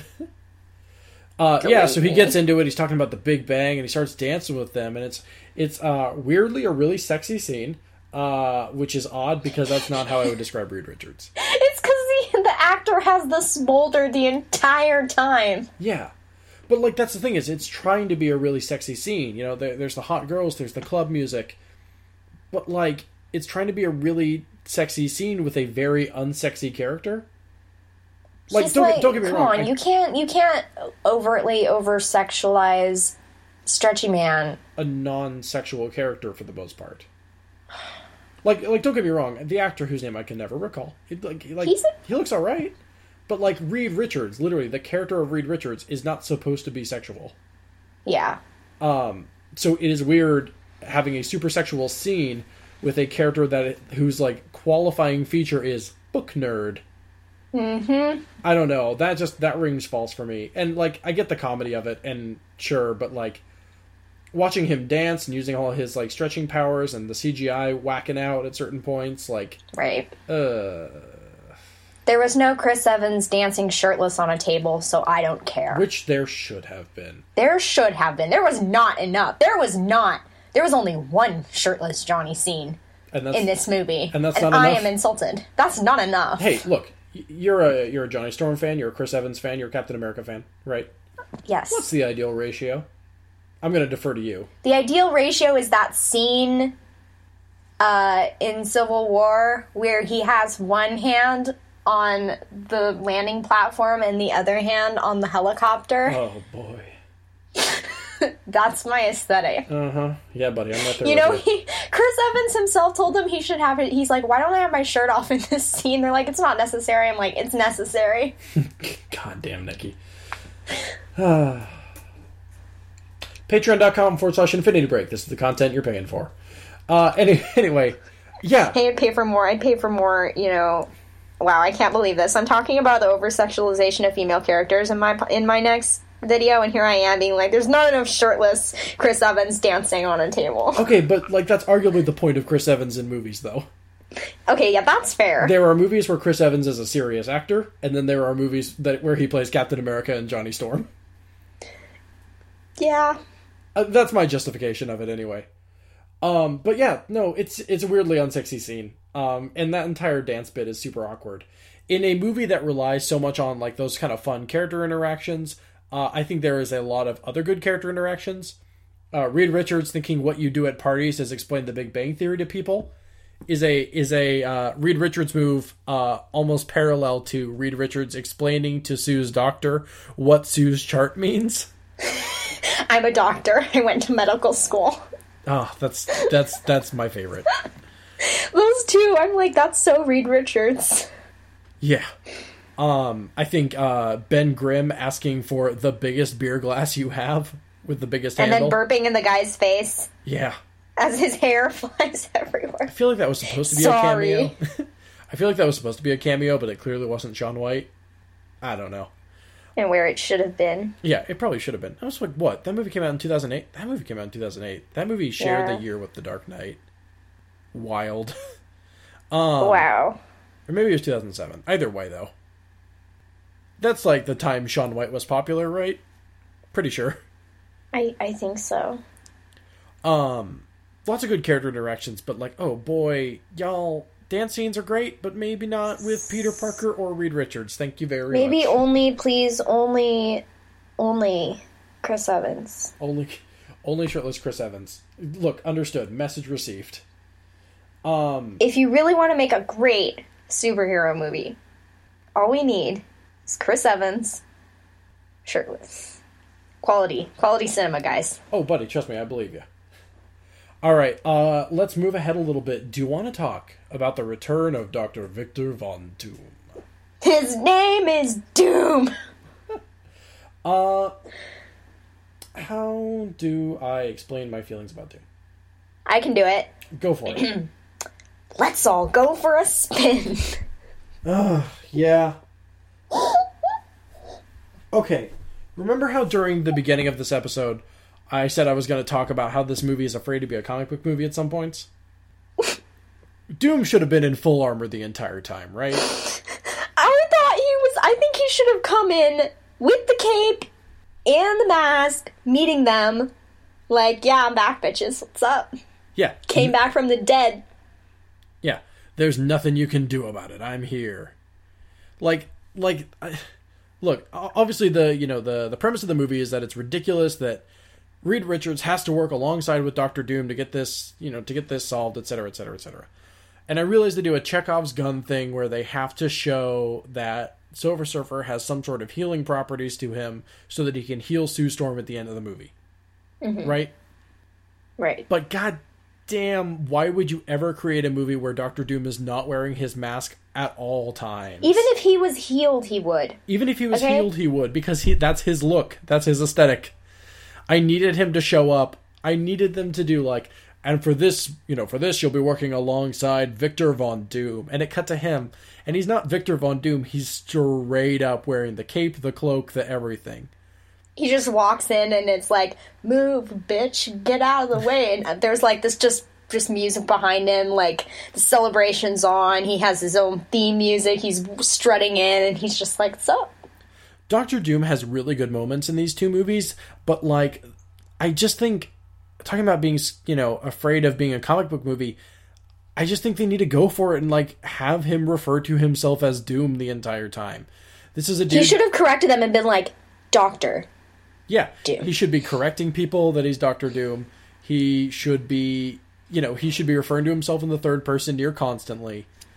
Speaker 1: So he gets into it. He's talking about the Big Bang, and he starts dancing with them, and it's weirdly a really sexy scene, which is odd because that's not how I would describe Reed Richards.
Speaker 2: It's because the actor has the smolder the entire time.
Speaker 1: Yeah, but that's the thing is, it's trying to be a really sexy scene. There's the hot girls, there's the club music, but it's trying to be a really sexy scene with a very unsexy character. Don't get me wrong.
Speaker 2: Come on, you can't overtly over-sexualize Stretchy Man.
Speaker 1: A non-sexual character for the most part. Don't get me wrong. The actor whose name I can never recall. He looks alright. But Reed Richards, literally the character of Reed Richards is not supposed to be sexual.
Speaker 2: Yeah.
Speaker 1: So it is weird having a super sexual scene with a character whose qualifying feature is book nerd.
Speaker 2: Mm-hmm.
Speaker 1: I don't know. That rings false for me. And I get the comedy of it, and sure, but watching him dance and using all his stretching powers and the CGI whacking out at certain points,
Speaker 2: right. There was no Chris Evans dancing shirtless on a table, so I don't care.
Speaker 1: Which there should have been.
Speaker 2: There should have been. There was not enough. There was only one shirtless Johnny scene in this movie,
Speaker 1: and that's not enough.
Speaker 2: I am insulted. That's not enough.
Speaker 1: Hey, look. You're a Johnny Storm fan, you're a Chris Evans fan, you're a Captain America fan, right?
Speaker 2: Yes.
Speaker 1: What's the ideal ratio? I'm going to defer to you.
Speaker 2: The ideal ratio is that scene in Civil War where he has one hand on the landing platform and the other hand on the helicopter.
Speaker 1: Oh, boy.
Speaker 2: That's my aesthetic.
Speaker 1: Yeah, buddy, I'm not there.
Speaker 2: You know,
Speaker 1: with you.
Speaker 2: Chris Evans himself told him he should have it. He's like, why don't I have my shirt off in this scene? They're like, it's not necessary. I'm like, it's necessary.
Speaker 1: God damn, Nikki. Patreon.com/Infinity Break. This is the content you're paying for. Anyway, yeah.
Speaker 2: Hey, I'd pay for more. I'd pay for more, you know. Wow, I can't believe this. I'm talking about the over-sexualization of female characters in my next video, and here I am being like, there's not enough shirtless Chris Evans dancing on a table.
Speaker 1: Okay, but, like, that's arguably the point of Chris Evans in movies, though.
Speaker 2: Okay, yeah, that's fair.
Speaker 1: There are movies where Chris Evans is a serious actor, and then there are movies where he plays Captain America and Johnny Storm.
Speaker 2: Yeah.
Speaker 1: That's my justification of it, anyway. But yeah, no, it's a weirdly unsexy scene. And that entire dance bit is super awkward. In a movie that relies so much on, like, those kind of fun character interactions, I think there is a lot of other good character interactions. Reed Richards thinking what you do at parties is explain the Big Bang Theory to people is a Reed Richards move, almost parallel to Reed Richards explaining to Sue's doctor what Sue's chart means.
Speaker 2: I'm a doctor. I went to medical school.
Speaker 1: Oh, that's my favorite.
Speaker 2: Those two, I'm like, that's so Reed Richards.
Speaker 1: Yeah. I think Ben Grimm asking for the biggest beer glass you have with the biggest handle.
Speaker 2: And then burping in the guy's face.
Speaker 1: Yeah.
Speaker 2: As his hair flies everywhere.
Speaker 1: I feel like that was supposed to be a cameo. I feel like that was supposed to be a cameo, but it clearly wasn't Shaun White. I don't know.
Speaker 2: And where it should have been.
Speaker 1: Yeah, it probably should have been. I was like, what? That movie came out in 2008? That movie came out in 2008. That movie shared the year with The Dark Knight. Wild.
Speaker 2: Wow.
Speaker 1: Or maybe it was 2007. Either way, though. That's like the time Shaun White was popular, right? Pretty sure.
Speaker 2: I think so.
Speaker 1: Lots of good character interactions, but like, oh boy, y'all, dance scenes are great, but maybe not with Peter Parker or Reed Richards. Thank you very much.
Speaker 2: Maybe only Chris Evans.
Speaker 1: Only shirtless Chris Evans. Look, understood. Message received.
Speaker 2: If you really want to make a great superhero movie, all we need is Chris Evans, shirtless. Quality cinema, guys.
Speaker 1: Oh, buddy, trust me, I believe you. All right, let's move ahead a little bit. Do you want to talk about the return of Dr. Victor Von Doom?
Speaker 2: His name is Doom!
Speaker 1: How do I explain my feelings about Doom?
Speaker 2: I can do it.
Speaker 1: Go for it.
Speaker 2: Let's all go for a spin.
Speaker 1: Yeah. Okay. Remember how during the beginning of this episode, I said I was going to talk about how this movie is afraid to be a comic book movie at some points? Doom should have been in full armor the entire time, right?
Speaker 2: I think he should have come in with the cape and the mask, meeting them, like, yeah, I'm back, bitches, what's up?
Speaker 1: Yeah.
Speaker 2: Came back from the dead.
Speaker 1: Yeah. There's nothing you can do about it. I'm here. Look, obviously the premise of the movie is that it's ridiculous that Reed Richards has to work alongside with Doctor Doom to get this solved, etc., etc., etc. And I realize they do a Chekhov's gun thing where they have to show that Silver Surfer has some sort of healing properties to him so that he can heal Sue Storm at the end of the movie. Mm-hmm. Right?
Speaker 2: Right.
Speaker 1: But god damn, why would you ever create a movie where Doctor Doom is not wearing his mask at all times?
Speaker 2: Even if he was healed, he would.
Speaker 1: Even if he was healed, he would, because that's his look. That's his aesthetic. I needed him to show up. I needed them to do like, and for this you'll be working alongside Victor Von Doom. And it cut to him, and he's not Victor Von Doom. He's straight up wearing the cape, the cloak, the everything.
Speaker 2: He just walks in and it's like, move, bitch, get out of the way. And there's like this just music behind him, like the celebration's on. He has his own theme music. He's strutting in and he's just like, what's up?
Speaker 1: Doctor Doom has really good moments in these two movies, but like, I just think, talking about being, afraid of being a comic book movie, I just think they need to go for it and like have him refer to himself as Doom the entire time. This is a dude.
Speaker 2: He should have corrected them and been like, Doctor.
Speaker 1: Yeah,
Speaker 2: Doom.
Speaker 1: He should be correcting people that he's Doctor Doom. He should be, he should be referring to himself in the third person near constantly.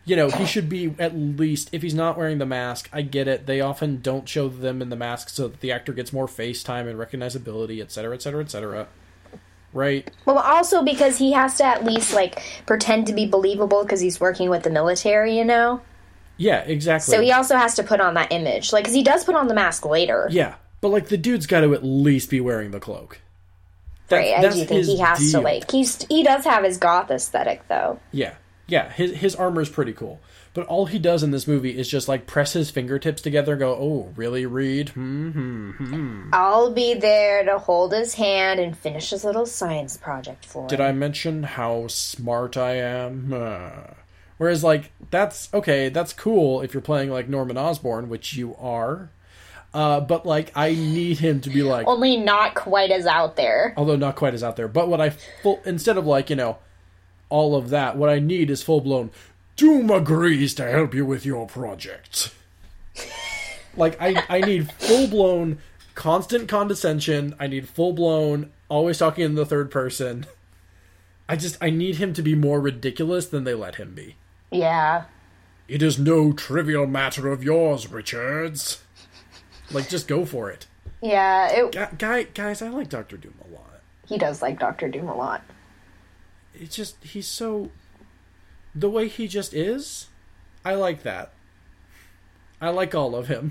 Speaker 1: he should be at least, if he's not wearing the mask, I get it. They often don't show them in the mask so that the actor gets more face time and recognizability, etc., etc., etc. Right?
Speaker 2: Well, also because he has to at least, like, pretend to be believable because he's working with the military,
Speaker 1: Yeah, exactly.
Speaker 2: So he also has to put on that image. Like, because he does put on the mask later.
Speaker 1: Yeah, but, like, the dude's got to at least be wearing the cloak.
Speaker 2: Right, I do think he has to, like... He does have his goth aesthetic, though.
Speaker 1: Yeah, his armor's pretty cool. But all he does in this movie is just, like, press his fingertips together and go, oh, really, Reed?
Speaker 2: I'll be there to hold his hand and finish his little science project for him.
Speaker 1: Did I mention how smart I am? Whereas, like, that's cool if you're playing, like, Norman Osborn, which you are. But, like, I need him to be, like...
Speaker 2: Only not quite as out there.
Speaker 1: Although not quite as out there. But instead of, like, all of that, what I need is full-blown... Doom agrees to help you with your project. Like, I need full-blown constant condescension. I need full-blown always talking in the third person. I need him to be more ridiculous than they let him be.
Speaker 2: Yeah.
Speaker 1: It is no trivial matter of yours, Richards. Like, just go for it.
Speaker 2: Yeah.
Speaker 1: Guys, I like Dr. Doom a lot.
Speaker 2: He does like Dr. Doom a lot.
Speaker 1: It's just, he's so... The way he just is, I like that. I like all of him.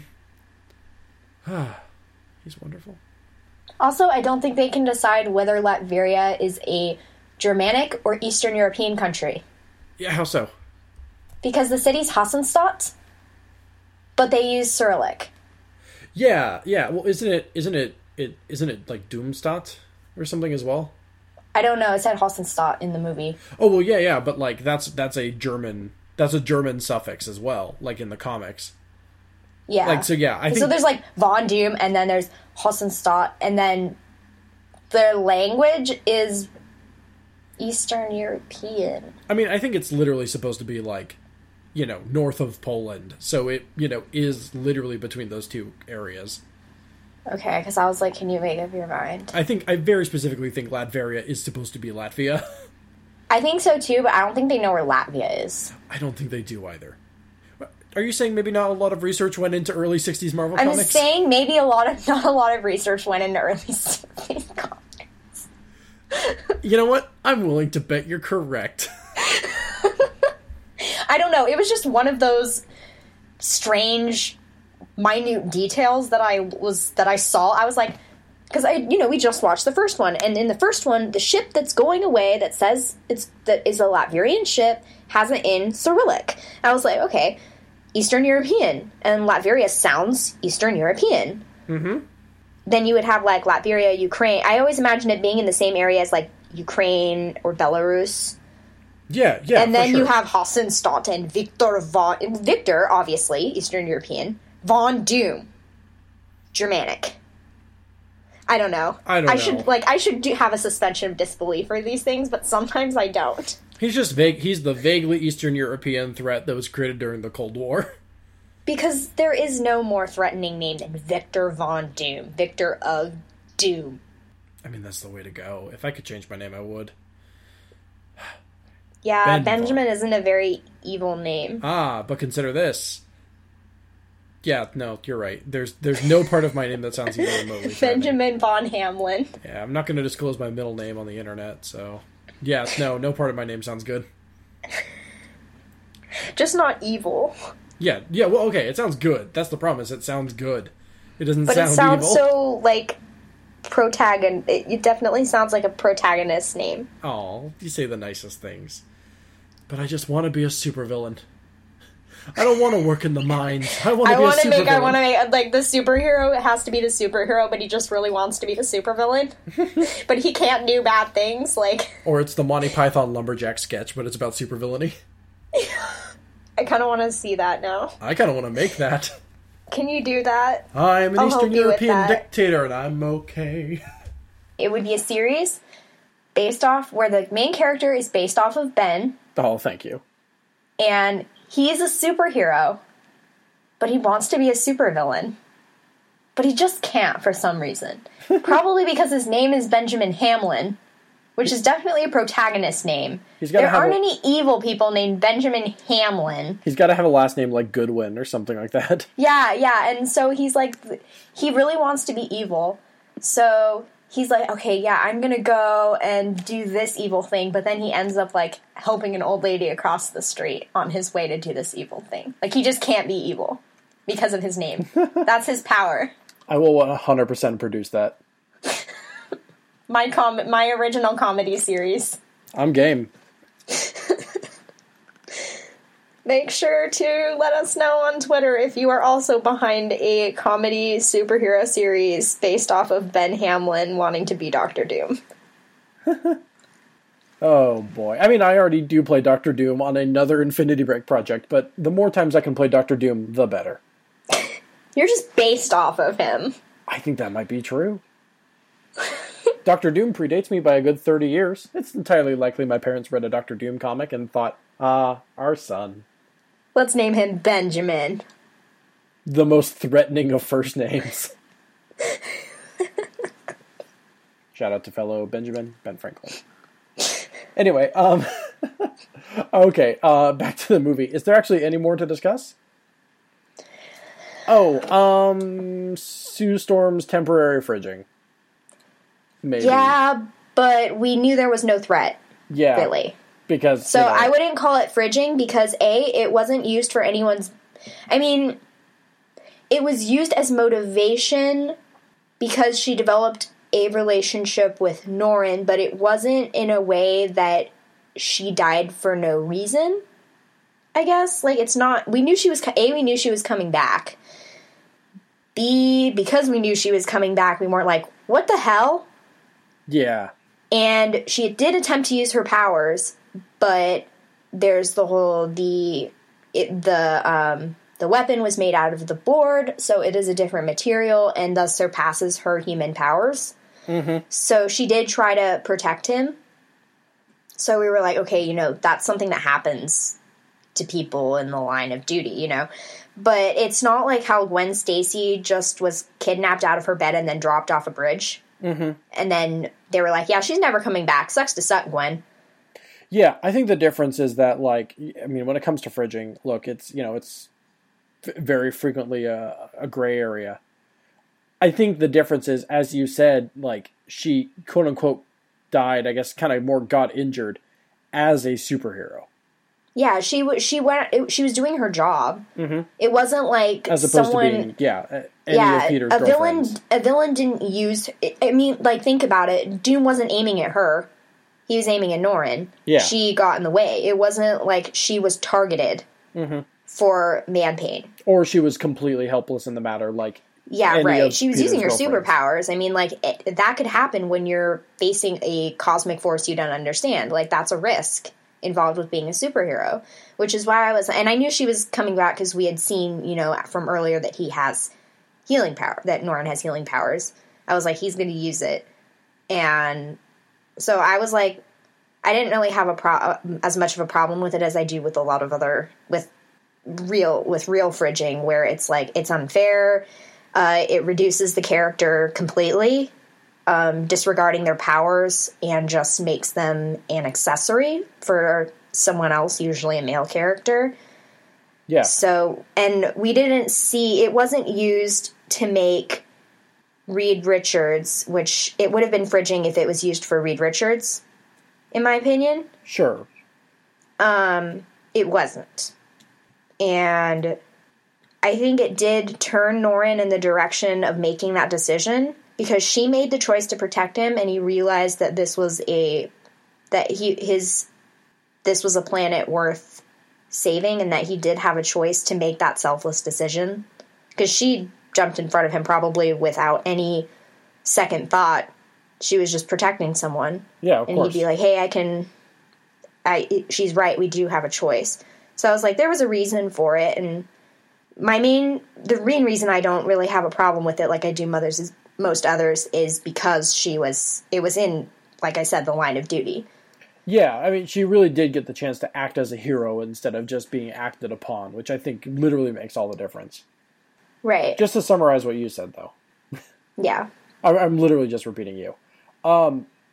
Speaker 1: He's wonderful. Also,
Speaker 2: I don't think they can decide whether Latveria is a Germanic or Eastern European country.
Speaker 1: Yeah, how so?
Speaker 2: Because the city's Hassenstadt, but they use Cyrillic.
Speaker 1: Yeah. Well, isn't it like Doomstadt or something as well?
Speaker 2: I don't know. It said Hassenstadt in the movie.
Speaker 1: Oh well, yeah, but like that's a German suffix as well, like in the comics.
Speaker 2: Yeah.
Speaker 1: Like, so yeah, I think...
Speaker 2: So there's like Von Doom, and then there's Hassenstadt, and then their language is Eastern European.
Speaker 1: I mean, I think it's literally supposed to be like, north of Poland. So it, is literally between those two areas.
Speaker 2: Okay, because I was like, can you make up your mind?
Speaker 1: I very specifically think Latveria is supposed to be Latvia.
Speaker 2: I think so too, but I don't think they know where Latvia is.
Speaker 1: I don't think they do either. Are you saying maybe not a lot of research went into early 60s Marvel comics?
Speaker 2: I'm saying maybe not a lot of research went into early 60s comics.
Speaker 1: You know what? I'm willing to bet you're correct.
Speaker 2: I don't know. It was just one of those strange, minute details that I saw. I was like, because we just watched the first one, and in the first one, the ship that's going away that says that is a Latvian ship has it in Cyrillic. And I was like, okay, Eastern European, and Latveria sounds Eastern European.
Speaker 1: Mm-hmm.
Speaker 2: Then you would have like Latveria, Ukraine. I always imagine it being in the same area as like Ukraine or Belarus.
Speaker 1: Yeah,
Speaker 2: and then
Speaker 1: sure.
Speaker 2: You have Hassenstadt and Victor, obviously, Eastern European. Von Doom, Germanic. I don't know. I should have a suspension of disbelief for these things, but sometimes I don't.
Speaker 1: He's just vague. He's the vaguely Eastern European threat that was created during the Cold War.
Speaker 2: Because there is no more threatening name than Victor Von Doom. Victor of Doom.
Speaker 1: I mean, that's the way to go. If I could change my name, I would.
Speaker 2: Yeah, Benjamin isn't a very evil name.
Speaker 1: But consider this. Yeah, no, you're right. There's no part of my name that sounds even remotely
Speaker 2: Benjamin Von Hamlin.
Speaker 1: Yeah, I'm not going to disclose my middle name on the internet, so... Yeah, no part of my name sounds good.
Speaker 2: Just not evil.
Speaker 1: Yeah, well, okay, it sounds good. That's the problem, is it sounds good. It doesn't sound evil. But it
Speaker 2: sounds so, like, protagonist. It definitely sounds like a protagonist name.
Speaker 1: Oh, you say the nicest things. But I just want to be a supervillain. I don't want to work in the mines. I want to be a supervillain.
Speaker 2: I want to make, like, the superhero has to be the superhero, but he just really wants to be the supervillain. But he can't do bad things, like...
Speaker 1: Or it's the Monty Python Lumberjack sketch, but it's about supervillainy.
Speaker 2: I kind of want to see that now.
Speaker 1: I kind of want to make that.
Speaker 2: Can you do that?
Speaker 1: I'm an Eastern European dictator, and I'm okay.
Speaker 2: It would be a series based off where the main character is based off of Ben.
Speaker 1: Oh, thank you.
Speaker 2: And he's a superhero, but he wants to be a supervillain. But he just can't for some reason. Probably because his name is Benjamin Hamlin. which is definitely a protagonist name.
Speaker 3: There
Speaker 2: aren't any evil people named Benjamin Hamlin.
Speaker 3: He's got to have a last name like Goodwin or something like that.
Speaker 2: Yeah, and so he's like, he really wants to be evil, so he's like, okay, yeah, I'm gonna go and do this evil thing, but then he ends up, like, helping an old lady across the street on his way to do this evil thing. Like, he just can't be evil because of his name. That's his power.
Speaker 3: I will 100% produce that.
Speaker 2: My original comedy series.
Speaker 3: I'm game.
Speaker 2: Make sure to let us know on Twitter if you are also behind a comedy superhero series based off of Ben Hamlin wanting to be Doctor Doom.
Speaker 3: Oh, boy. I mean, I already do play Doctor Doom on another Infinity Break project, but the more times I can play Doctor Doom, the better.
Speaker 2: You're just based off of him.
Speaker 3: I think that might be true. Doctor Doom predates me by a good 30 years. It's entirely likely my parents read a Doctor Doom comic and thought, our son.
Speaker 2: Let's name him Benjamin.
Speaker 3: The most threatening of first names. Shout out to fellow Benjamin, Ben Franklin. Anyway, okay, back to the movie. Is there actually any more to discuss? Sue Storm's temporary fridging. Maybe.
Speaker 2: Yeah, but we knew there was no threat.
Speaker 3: Yeah.
Speaker 2: Really.
Speaker 3: Because,
Speaker 2: so I wouldn't call it fridging because, A, it wasn't used for anyone's... I mean, it was used as motivation because she developed a relationship with Norrin, but it wasn't in a way that she died for no reason, I guess. Like, it's not... we knew she was coming back. B, because we knew she was coming back, we weren't like, what the hell?
Speaker 3: Yeah.
Speaker 2: And she did attempt to use her powers, but there's the whole the weapon was made out of the board, so it is a different material and thus surpasses her human powers.
Speaker 3: Mm-hmm.
Speaker 2: So she did try to protect him. So we were like, okay, that's something that happens to people in the line of duty, But it's not like how Gwen Stacy just was kidnapped out of her bed and then dropped off a bridge.
Speaker 3: Mm-hmm.
Speaker 2: And then they were like, yeah, she's never coming back. Sucks to suck, Gwen.
Speaker 3: Yeah, I think the difference is that, like, I mean, when it comes to fridging, look, it's, it's very frequently a gray area. I think the difference is, as you said, like, she, quote-unquote, died, I guess, kind of more got injured as a superhero.
Speaker 2: Yeah, she was doing her job.
Speaker 3: Mm-hmm.
Speaker 2: It wasn't like
Speaker 3: as opposed to being, any of Peter's girlfriends.
Speaker 2: A villain didn't use... I mean, like, think about it. Doom wasn't aiming at her. He was aiming at Norrin.
Speaker 3: Yeah.
Speaker 2: She got in the way. It wasn't like she was targeted for man pain.
Speaker 3: Or she was completely helpless in the matter, like...
Speaker 2: Yeah, right. She was using her superpowers. I mean, like, that could happen when you're facing a cosmic force you don't understand. Like, that's a risk involved with being a superhero, which is why and I knew she was coming back because we had seen, from earlier that he has healing power, that Norrin has healing powers. I was like, he's going to use it. And so I was like, I didn't really have as much of a problem with it as I do with a lot of other, with real fridging, where it's like, it's unfair. It reduces the character completely, disregarding their powers, and just makes them an accessory for someone else, usually a male character.
Speaker 3: Yeah.
Speaker 2: So, and we didn't see, it wasn't used to make Reed Richards, which it would have been fridging if it was used for Reed Richards, in my opinion.
Speaker 3: Sure.
Speaker 2: It wasn't. And I think it did turn Norrin in the direction of making that decision, because she made the choice to protect him, and he realized that this was a planet worth saving, and that he did have a choice to make that selfless decision. Because she jumped in front of him probably without any second thought. She was just protecting someone.
Speaker 3: Yeah, of
Speaker 2: and
Speaker 3: course.
Speaker 2: He'd be like, hey, she's right, we do have a choice. So I was like, there was a reason for it, and the main reason I don't really have a problem with it like I do most others is because it was in, like I said, the line of duty.
Speaker 3: Yeah, I mean, she really did get the chance to act as a hero instead of just being acted upon, which I think literally makes all the difference.
Speaker 2: Right.
Speaker 3: Just to summarize what you said, though.
Speaker 2: Yeah.
Speaker 3: I'm literally just repeating you.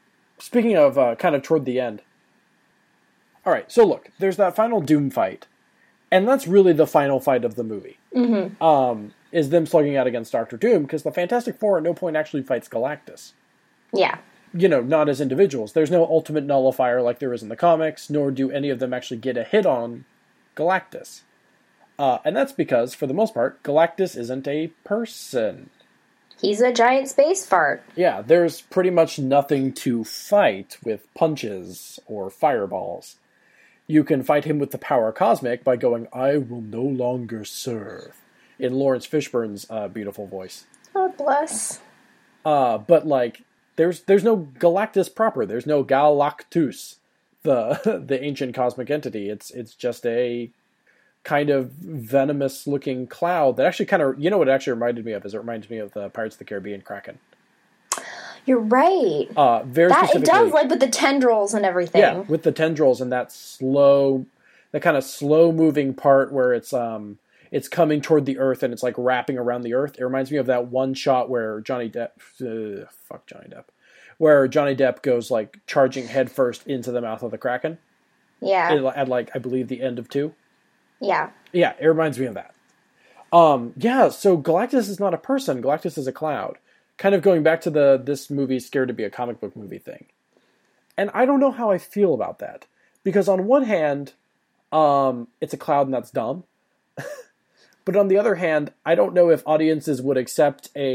Speaker 3: speaking of kind of toward the end. All right, so look, there's that final Doom fight, and that's really the final fight of the movie.
Speaker 2: Mm-hmm.
Speaker 3: Is them slugging out against Doctor Doom, because the Fantastic Four at no point actually fights Galactus.
Speaker 2: Yeah.
Speaker 3: You know, not as individuals. There's no ultimate nullifier like there is in the comics, nor do any of them actually get a hit on Galactus. And that's because, for the most part, Galactus isn't a person.
Speaker 2: He's a giant space fart.
Speaker 3: Yeah, there's pretty much nothing to fight with punches or fireballs. You can fight him with the power cosmic by going, "I will no longer serve," in Lawrence Fishburne's beautiful voice.
Speaker 2: God bless.
Speaker 3: But, like, there's no Galactus proper. There's no Galactus, the ancient cosmic entity. It's just a kind of venomous-looking cloud that actually kind of... You know what it actually reminded me of? Is it reminds me of the Pirates of the Caribbean Kraken.
Speaker 2: You're right.
Speaker 3: Very
Speaker 2: that
Speaker 3: specifically.
Speaker 2: It does, like with the tendrils and everything.
Speaker 3: Yeah, with the tendrils and that kind of slow-moving part where it's coming toward the Earth and it's like wrapping around the Earth. It reminds me of that one shot where Johnny Depp... Where Johnny Depp goes, like, charging headfirst into the mouth of the Kraken.
Speaker 2: Yeah.
Speaker 3: At, like, I believe the end of 2.
Speaker 2: Yeah.
Speaker 3: Yeah, it reminds me of that. Yeah, so Galactus is not a person. Galactus is a cloud. Kind of going back to this movie's scared to be a comic book movie thing. And I don't know how I feel about that. Because on one hand, it's a cloud and that's dumb. But on the other hand, I don't know if audiences would accept a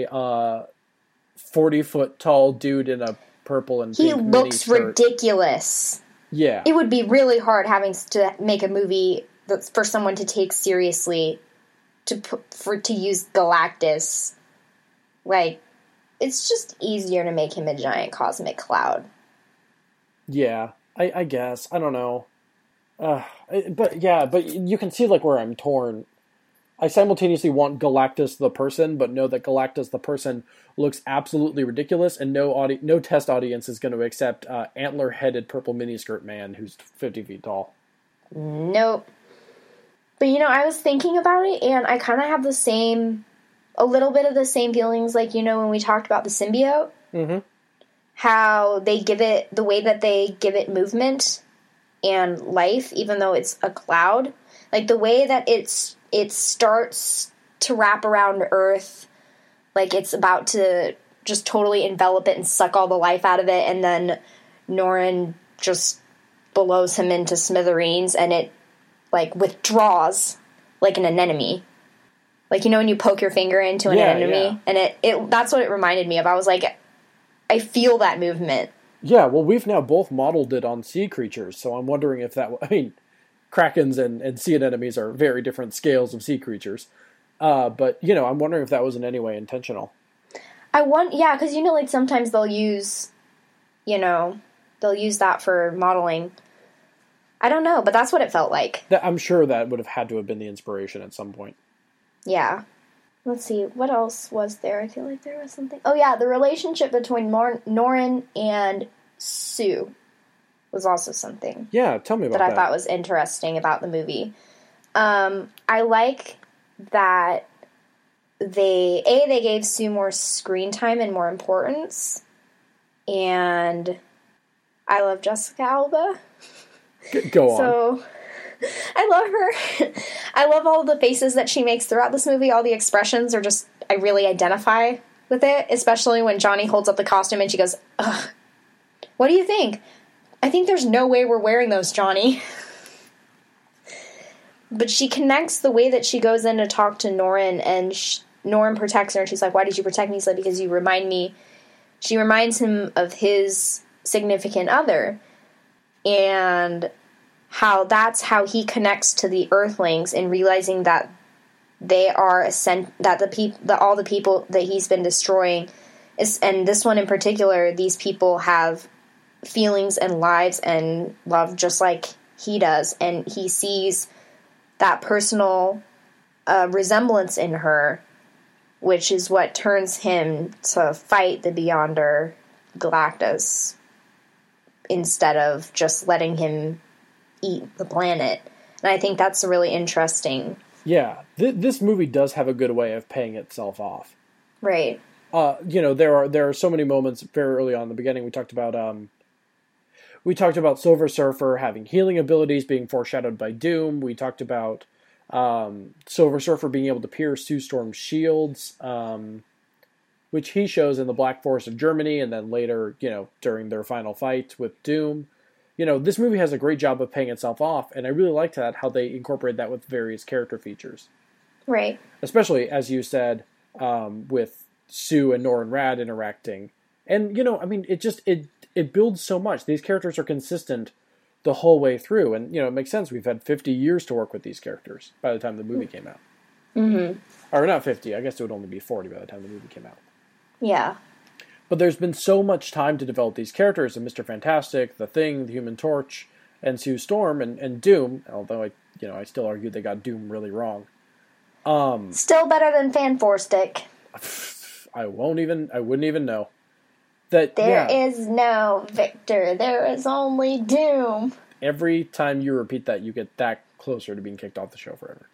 Speaker 3: 40-foot tall dude in a purple and pink
Speaker 2: He looks
Speaker 3: mini skirt.
Speaker 2: ridiculous.
Speaker 3: Yeah.
Speaker 2: It would be really hard having to make a movie that's for someone to take seriously to use Galactus. Like, it's just easier to make him a giant cosmic cloud.
Speaker 3: Yeah, I guess. I don't know. But you can see, like, where I'm torn. I simultaneously want Galactus the person, but know that Galactus the person looks absolutely ridiculous, and no test audience is going to accept antler-headed purple miniskirt man who's 50 feet tall.
Speaker 2: Nope. But, you know, I was thinking about it, and I kind of have a little bit of the same feelings, like, you know, when we talked about the symbiote.
Speaker 3: Mm-hmm.
Speaker 2: How they give it, the way that they give it movement and life, even though it's a cloud. Like, the way that it starts to wrap around Earth, like it's about to just totally envelop it and suck all the life out of it, and then Norrin just blows him into smithereens, and it, like, withdraws like an anemone. Like, you know when you poke your finger into an anemone? Yeah. And that's what it reminded me of. I was like, I feel that movement.
Speaker 3: Yeah, well, we've now both modeled it on sea creatures, so I'm wondering if that... I mean, krakens and sea anemones are very different scales of sea creatures. But, you know, I'm wondering if that was in any way intentional.
Speaker 2: Yeah, because, you know, like, sometimes they'll use that for modeling. I don't know, but that's what it felt like.
Speaker 3: I'm sure that would have had to have been the inspiration at some point.
Speaker 2: Yeah. Let's see, what else was there? I feel like there was something. Oh, yeah, the relationship between Norrin and Sue was also something.
Speaker 3: Yeah, tell me about that.
Speaker 2: That I thought was interesting about the movie. I like that they gave Sue more screen time and more importance. And I love Jessica Alba.
Speaker 3: Go on.
Speaker 2: So, I love her. I love all the faces that she makes throughout this movie. All the expressions are just, I really identify with it, especially when Johnny holds up the costume and she goes, "Ugh, what do you think?" "I think there's no way we're wearing those, Johnny." But she connects the way that she goes in to talk to Norrin, and Norrin protects her, and she's like, "Why did you protect me?" He said, "Because you remind me." She reminds him of his significant other, and that's how he connects to the Earthlings, and realizing that they are all the people that he's been destroying and this one in particular, these people have feelings and lives and love just like he does, and he sees that personal resemblance in her, which is what turns him to fight the Beyonder Galactus instead of just letting him eat the planet. And I think that's really interesting.
Speaker 3: Yeah, this movie does have a good way of paying itself off.
Speaker 2: Right.
Speaker 3: You know, there are so many moments very early on in the beginning. We talked about We talked about Silver Surfer having healing abilities being foreshadowed by Doom. We talked about Silver Surfer being able to pierce Sue Storm's shields, which he shows in the Black Forest of Germany, and then later, during their final fight with Doom. This movie has a great job of paying itself off, and I really liked that, how they incorporate that with various character features.
Speaker 2: Right.
Speaker 3: Especially, as you said, with Sue and Norrin Radd interacting. And, it builds so much. These characters are consistent the whole way through. And, it makes sense. We've had 50 years to work with these characters by the time the movie came out.
Speaker 2: Mm-hmm.
Speaker 3: Or not 50. I guess it would only be 40 by the time the movie came out.
Speaker 2: Yeah.
Speaker 3: But there's been so much time to develop these characters, and Mr. Fantastic, The Thing, The Human Torch, and Sue Storm, and Doom, although I still argue they got Doom really wrong.
Speaker 2: Still better than Fanforstic.
Speaker 3: I wouldn't even know.
Speaker 2: There is no Victor. There is only Doom.
Speaker 3: Every time you repeat that, you get that closer to being kicked off the show forever.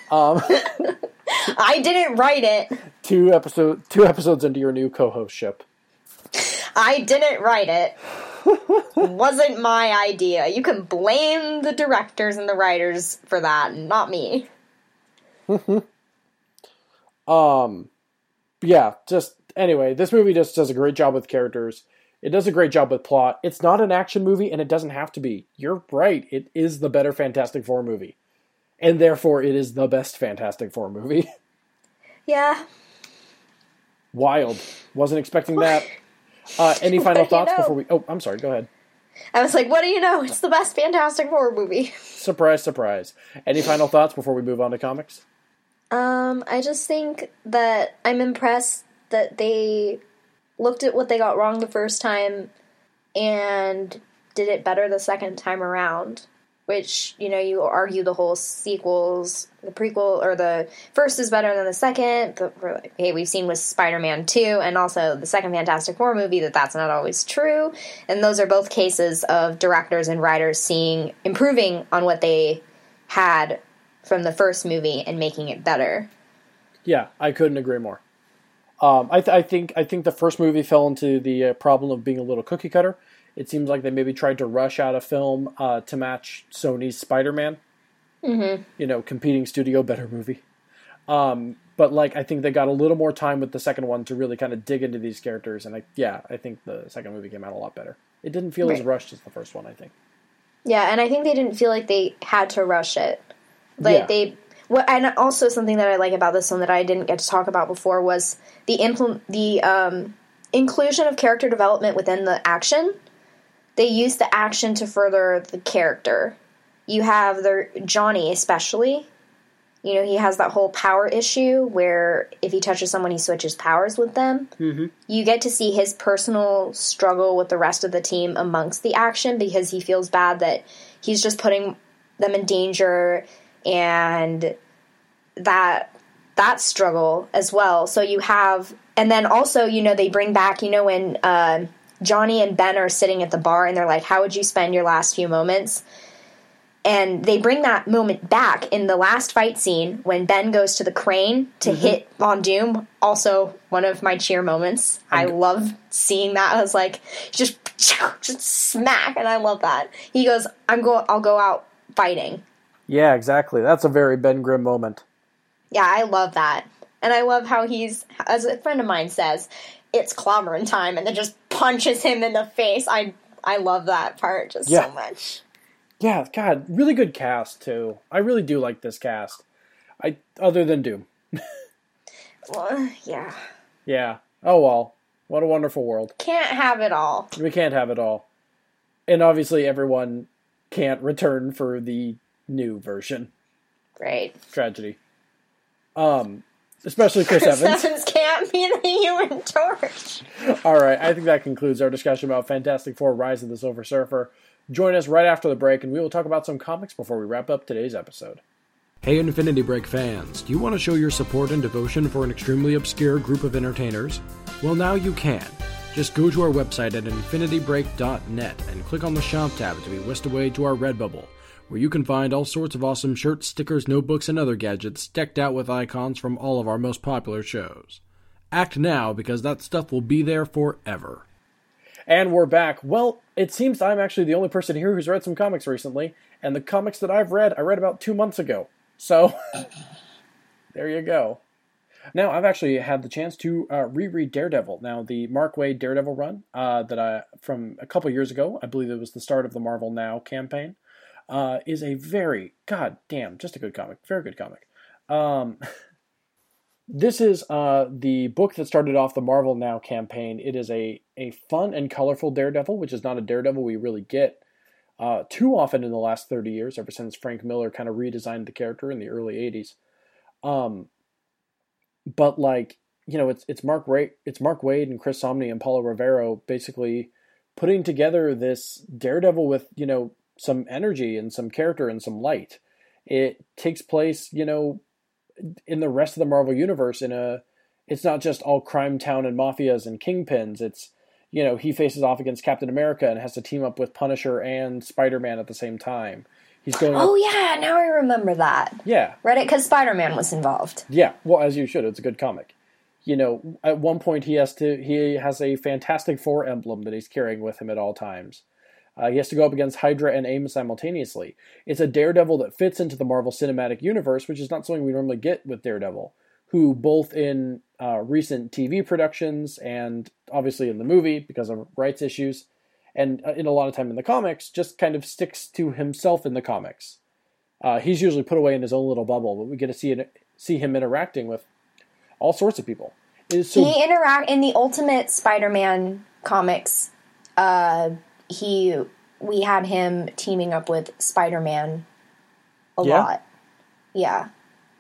Speaker 2: I didn't write it.
Speaker 3: Two episodes into your new co-hostship.
Speaker 2: I didn't write it. It wasn't my idea. You can blame the directors and the writers for that, not me.
Speaker 3: Yeah, anyway, this movie just does a great job with characters. It does a great job with plot. It's not an action movie, and it doesn't have to be. You're right. It is the better Fantastic Four movie. And therefore, it is the best Fantastic Four movie.
Speaker 2: Yeah.
Speaker 3: Wild. Wasn't expecting that. Any final thoughts before we... Oh, I'm sorry. Go ahead.
Speaker 2: I was like, what do you know? It's the best Fantastic Four movie.
Speaker 3: Surprise, surprise. Any final thoughts before we move on to comics?
Speaker 2: I just think that I'm impressed that they looked at what they got wrong the first time and did it better the second time around. Which, you argue the whole sequels, the prequel, or the first is better than the second, but we've seen with Spider-Man 2, and also the second Fantastic Four movie that's not always true. And those are both cases of directors and writers improving on what they had from the first movie and making it better.
Speaker 3: Yeah, I couldn't agree more. I think the first movie fell into the problem of being a little cookie cutter. It seems like they maybe tried to rush out a film to match Sony's Spider-Man. Mm-hmm. Competing studio, better movie. But I think they got a little more time with the second one to really kind of dig into these characters, and I think the second movie came out a lot better. It didn't feel as rushed as the first one, I think.
Speaker 2: Yeah, and I think they didn't feel like they had to rush it. And also something that I like about this one that I didn't get to talk about before was the inclusion of character development within the action. They use the action to further the character. You have Johnny especially. He has that whole power issue where if he touches someone, he switches powers with them. Mm-hmm. You get to see his personal struggle with the rest of the team amongst the action because he feels bad that he's just putting them in danger, and that struggle as well. So you have, and then also, they bring back, when Johnny and Ben are sitting at the bar and they're like, how would you spend your last few moments? And they bring that moment back in the last fight scene when Ben goes to the crane to hit on Doom. Also, one of my cheer moments. I love seeing that. I was like, just smack, and I love that. He goes, I'll go out fighting.
Speaker 3: Yeah, exactly. That's a very Ben Grimm moment.
Speaker 2: Yeah, I love that. And I love how he's, as a friend of mine says, it's clobbering time, and then just punches him in the face. I love that part so much.
Speaker 3: Yeah, God, really good cast, too. I really do like this cast. Other than Doom.
Speaker 2: Well, yeah.
Speaker 3: Yeah. Oh, well. What a wonderful world.
Speaker 2: Can't have it all.
Speaker 3: We can't have it all. And obviously everyone can't return for the new version.
Speaker 2: Right.
Speaker 3: Tragedy. Especially Chris Evans.
Speaker 2: Chris Evans can't be the Human Torch.
Speaker 3: All right, I think that concludes our discussion about Fantastic Four: Rise of the Silver Surfer. Join us right after the break, and we will talk about some comics before we wrap up today's episode.
Speaker 1: Hey Infinity Break fans, do you want to show your support and devotion for an extremely obscure group of entertainers? Well, now you can. Just go to our website at infinitybreak.net and click on the Shop tab to be whisked away to our Redbubble, where you can find all sorts of awesome shirts, stickers, notebooks, and other gadgets decked out with icons from all of our most popular shows. Act now, because that stuff will be there forever.
Speaker 3: And we're back. Well, it seems I'm actually the only person here who's read some comics recently, and the comics that I've read, I read about 2 months ago. So, there you go. Now, I've actually had the chance to reread Daredevil. Now, the Mark Waid Daredevil run from a couple years ago, I believe it was the start of the Marvel Now campaign, is a very, goddamn, just a good comic. Very good comic. This is the book that started off the Marvel Now campaign. It is a fun and colorful Daredevil, which is not a Daredevil we really get too often in the last 30 years, ever since Frank Miller kind of redesigned the character in the early 80s. But like, you know, it's Mark Waid and Chris Samnee and Paulo Rivero basically putting together this Daredevil with, you know, some energy and some character and some light. It takes place, you know, in the rest of the Marvel universe it's not just all crime town and mafias and kingpins. It's, you know, he faces off against Captain America and has to team up with Punisher and Spider-Man at the same time. He's going
Speaker 2: yeah, now I remember that.
Speaker 3: Yeah.
Speaker 2: Read it because Spider-Man was involved.
Speaker 3: Yeah, well, as you should. It's a good comic. You know, at one point he has a Fantastic Four emblem that he's carrying with him at all times. He has to go up against Hydra and AIM simultaneously. It's a Daredevil that fits into the Marvel Cinematic Universe, which is not something we normally get with Daredevil, who both in recent TV productions and obviously in the movie because of rights issues, and in a lot of time in the comics, just kind of sticks to himself in the comics. He's usually put away in his own little bubble, but we get to see him interacting with all sorts of people.
Speaker 2: He interact in the Ultimate Spider-Man comics. We had him teaming up with Spider-Man a lot. Yeah.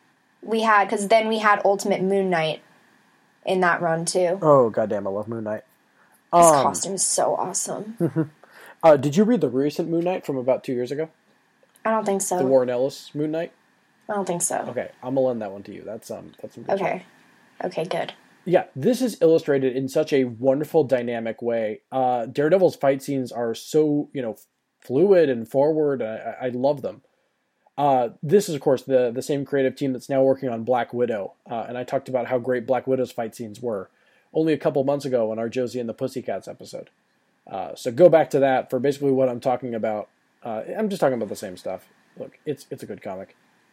Speaker 2: Because then we had Ultimate Moon Knight in that run too.
Speaker 3: Oh, goddamn, I love Moon Knight.
Speaker 2: His costume is so awesome.
Speaker 3: Did you read the recent Moon Knight from about 2 years ago?
Speaker 2: I don't think so.
Speaker 3: The Warren Ellis Moon Knight?
Speaker 2: I don't think so.
Speaker 3: Okay, I'm gonna lend that one to you. That's some good
Speaker 2: Okay.
Speaker 3: Stuff.
Speaker 2: Okay, good.
Speaker 3: Yeah, this is illustrated in such a wonderful, dynamic way. Daredevil's fight scenes are so, you know, fluid and forward. I love them. This is, of course, the same creative team that's now working on Black Widow. And I talked about how great Black Widow's fight scenes were only a couple months ago on our Josie and the Pussycats episode. So go back to that for basically what I'm talking about. I'm just talking about the same stuff. Look, it's a good comic.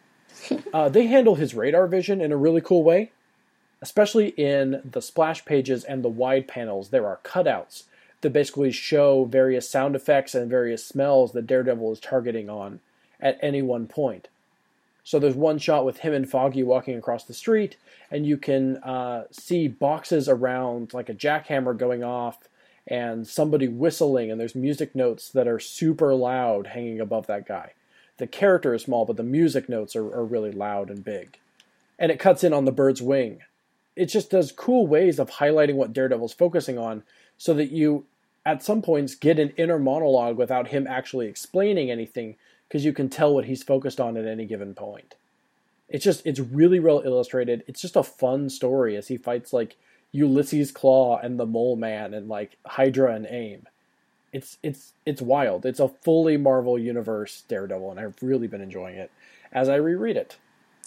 Speaker 3: They handle his radar vision in a really cool way. Especially in the splash pages and the wide panels, there are cutouts that basically show various sound effects and various smells that Daredevil is targeting on at any one point. So there's one shot with him and Foggy walking across the street, and you can see boxes around, like a jackhammer going off, and somebody whistling, and there's music notes that are super loud hanging above that guy. The character is small, but the music notes are really loud and big. And it cuts in on the bird's wing. It just does cool ways of highlighting what Daredevil's focusing on so that you, at some points, get an inner monologue without him actually explaining anything because you can tell what he's focused on at any given point. It's really well illustrated. It's just a fun story as he fights like Ulysses Claw and the Mole Man and like Hydra and AIM. It's wild. It's a fully Marvel Universe Daredevil, and I've really been enjoying it as I reread it.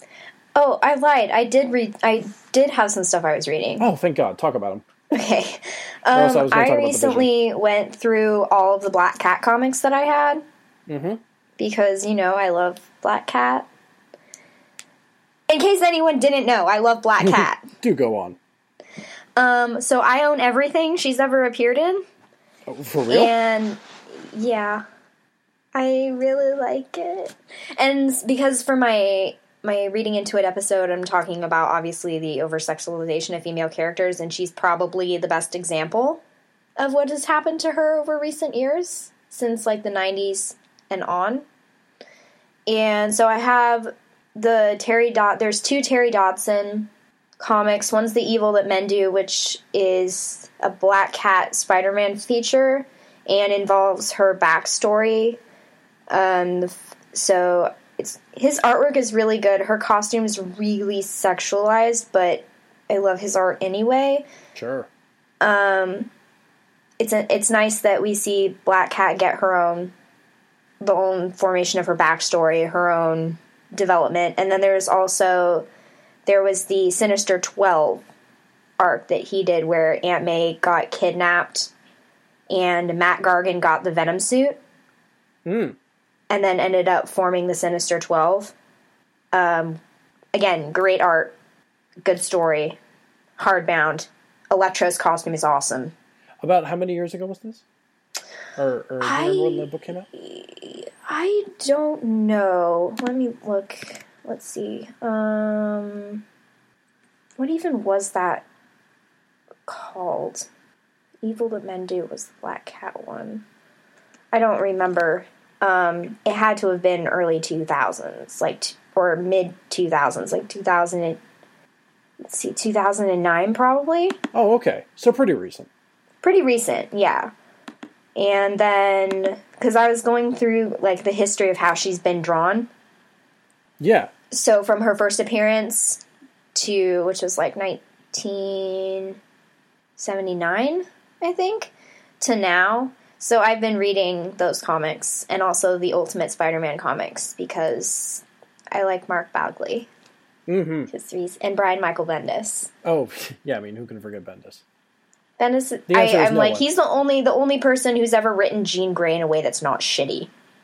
Speaker 2: Oh, I lied. I did have some stuff I was reading.
Speaker 3: Oh, thank God. Talk about them.
Speaker 2: Okay. I recently went through all of the Black Cat comics that I had. Mm-hmm. Because, you know, I love Black Cat. In case anyone didn't know, I love Black Cat.
Speaker 3: Do go on.
Speaker 2: So I own everything she's ever appeared in.
Speaker 3: Oh, for real?
Speaker 2: And, yeah. I really like it. And because for my reading into it episode, I'm talking about, obviously, the over-sexualization of female characters, and she's probably the best example of what has happened to her over recent years, since, like, the 90s and on. And so I have there's two Terry Dodson comics. One's The Evil That Men Do, which is a Black Cat Spider-Man feature, and involves her backstory. So his artwork is really good. Her costume is really sexualized, but I love his art anyway.
Speaker 3: Sure.
Speaker 2: It's nice that we see Black Cat get the own formation of her backstory, her own development. And then there was the Sinister 12 arc that he did where Aunt May got kidnapped and Matt Gargan got the Venom suit. And then ended up forming the Sinister 12. Again, great art, good story, hardbound. Electro's costume is awesome.
Speaker 3: About how many years ago was this? Or do you remember when the book came out?
Speaker 2: I don't know. Let me look. Let's see. What even was that called? Evil That Men Do was the Black Cat one. I don't remember. It had to have been early 2000s, or mid 2000s, 2009 probably.
Speaker 3: Oh, okay. So pretty recent.
Speaker 2: Pretty recent, yeah. And then, because I was going through, the history of how she's been drawn.
Speaker 3: Yeah.
Speaker 2: So from her first appearance to, which was 1979, I think, to now. So I've been reading those comics and also the Ultimate Spider-Man comics because I like Mark Bagley. Mm-hmm. And Brian Michael Bendis.
Speaker 3: Oh, yeah, I mean, who can forget Bendis?
Speaker 2: Bendis, I'm no like, one. He's the only person who's ever written Jean Grey in a way that's not shitty.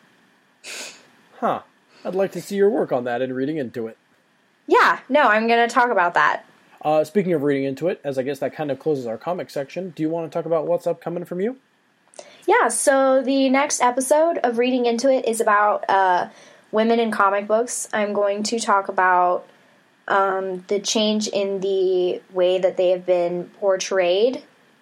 Speaker 3: Huh. I'd like to see your work on that and reading into it.
Speaker 2: Yeah, no, I'm going to talk about that.
Speaker 3: Speaking of reading into it, as I guess that kind of closes our comic section, do you want to talk about what's upcoming from you?
Speaker 2: Yeah, so the next episode of Reading Into It is about women in comic books. I'm going to talk about the change in the way that they have been portrayed,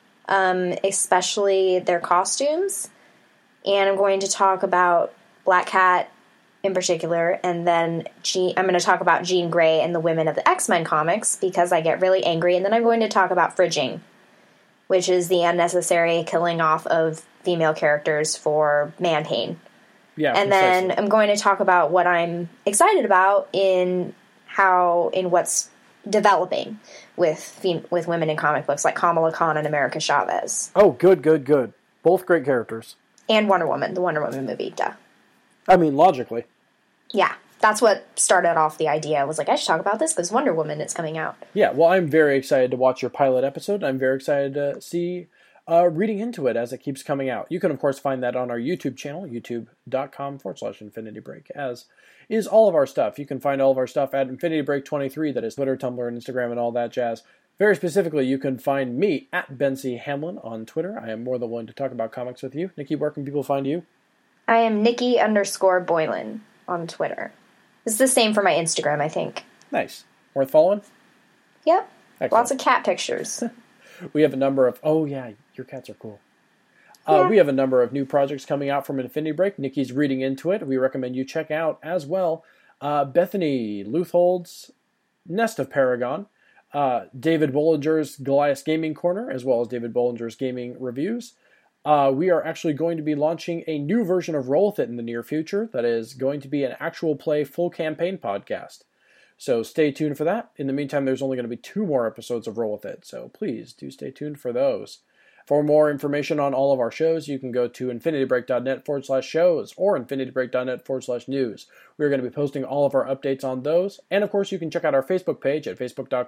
Speaker 2: especially their costumes. And I'm going to talk about Black Cat in particular, and then I'm going to talk about Jean Grey and the women of the X-Men comics because I get really angry. And then I'm going to talk about fridging, which is the unnecessary killing off of female characters for man pain.
Speaker 3: Yeah,
Speaker 2: and
Speaker 3: precisely.
Speaker 2: then I'm going to talk about what I'm excited about in what's developing with women in comic books, like Kamala Khan and America Chavez.
Speaker 3: Oh, good. Both great characters.
Speaker 2: And Wonder Woman, the Wonder Woman movie, duh.
Speaker 3: I mean, logically.
Speaker 2: Yeah, that's what started off the idea. I was like, I should talk about this because Wonder Woman is coming out.
Speaker 3: Yeah, well, I'm very excited to watch your pilot episode. I'm very excited to see Reading Into It as it keeps coming out. You can, of course, find that on our YouTube channel, youtube.com/InfinityBreak, as is all of our stuff. You can find all of our stuff at InfinityBreak23, that is Twitter, Tumblr, and Instagram, and all that jazz. Very specifically, you can find me at Ben C. Hamlin on Twitter. I am more than willing to talk about comics with you. Nikki, where can people find you?
Speaker 2: I am Nikki_Boylan on Twitter. It's the same for my Instagram, I think.
Speaker 3: Nice. Worth following?
Speaker 2: Yep.
Speaker 3: Excellent.
Speaker 2: Lots of cat pictures.
Speaker 3: We have a number of... Oh, yeah, your cats are cool.
Speaker 2: Yeah.
Speaker 3: We have a number of new projects coming out from Infinity Break. Nikki's Reading Into It. We recommend you check out as well Bethany Leuthold's Nest of Paragon, David Bollinger's Goliath Gaming Corner, as well as David Bollinger's Gaming Reviews. We are actually going to be launching a new version of Roll With It in the near future that is going to be an actual play full campaign podcast. So stay tuned for that. In the meantime, there's only going to be 2 more episodes of Roll With It, so please do stay tuned for those. For more information on all of our shows, you can go to infinitybreak.net/shows or infinitybreak.net/news. We're going to be posting all of our updates on those. And of course, you can check out our Facebook page at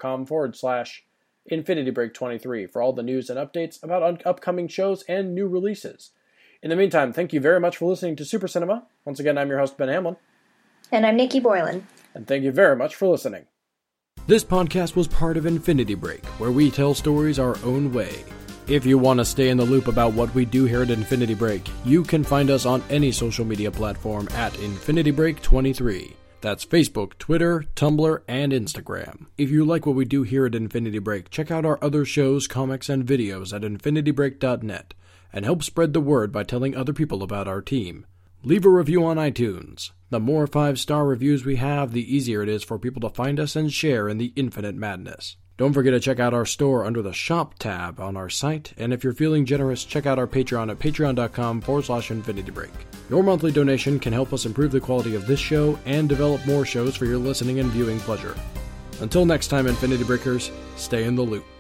Speaker 3: facebook.com/InfinityBreak23 for all the news and updates about upcoming shows and new releases. In the meantime, thank you very much for listening to Super Cinema. Once again, I'm your host, Ben Hamlin.
Speaker 2: And I'm Nikki Boylan.
Speaker 3: And thank you very much for listening.
Speaker 1: This podcast was part of Infinity Break, where we tell stories our own way. If you want to stay in the loop about what we do here at Infinity Break, you can find us on any social media platform at InfinityBreak23. That's Facebook, Twitter, Tumblr, and Instagram. If you like what we do here at Infinity Break, check out our other shows, comics, and videos at InfinityBreak.net, and help spread the word by telling other people about our team. Leave a review on iTunes. The more 5-star reviews we have, the easier it is for people to find us and share in the infinite madness. Don't forget to check out our store under the Shop tab on our site, and if you're feeling generous, check out our Patreon at patreon.com/InfinityBreak. Your monthly donation can help us improve the quality of this show and develop more shows for your listening and viewing pleasure. Until next time, Infinity Breakers, stay in the loop.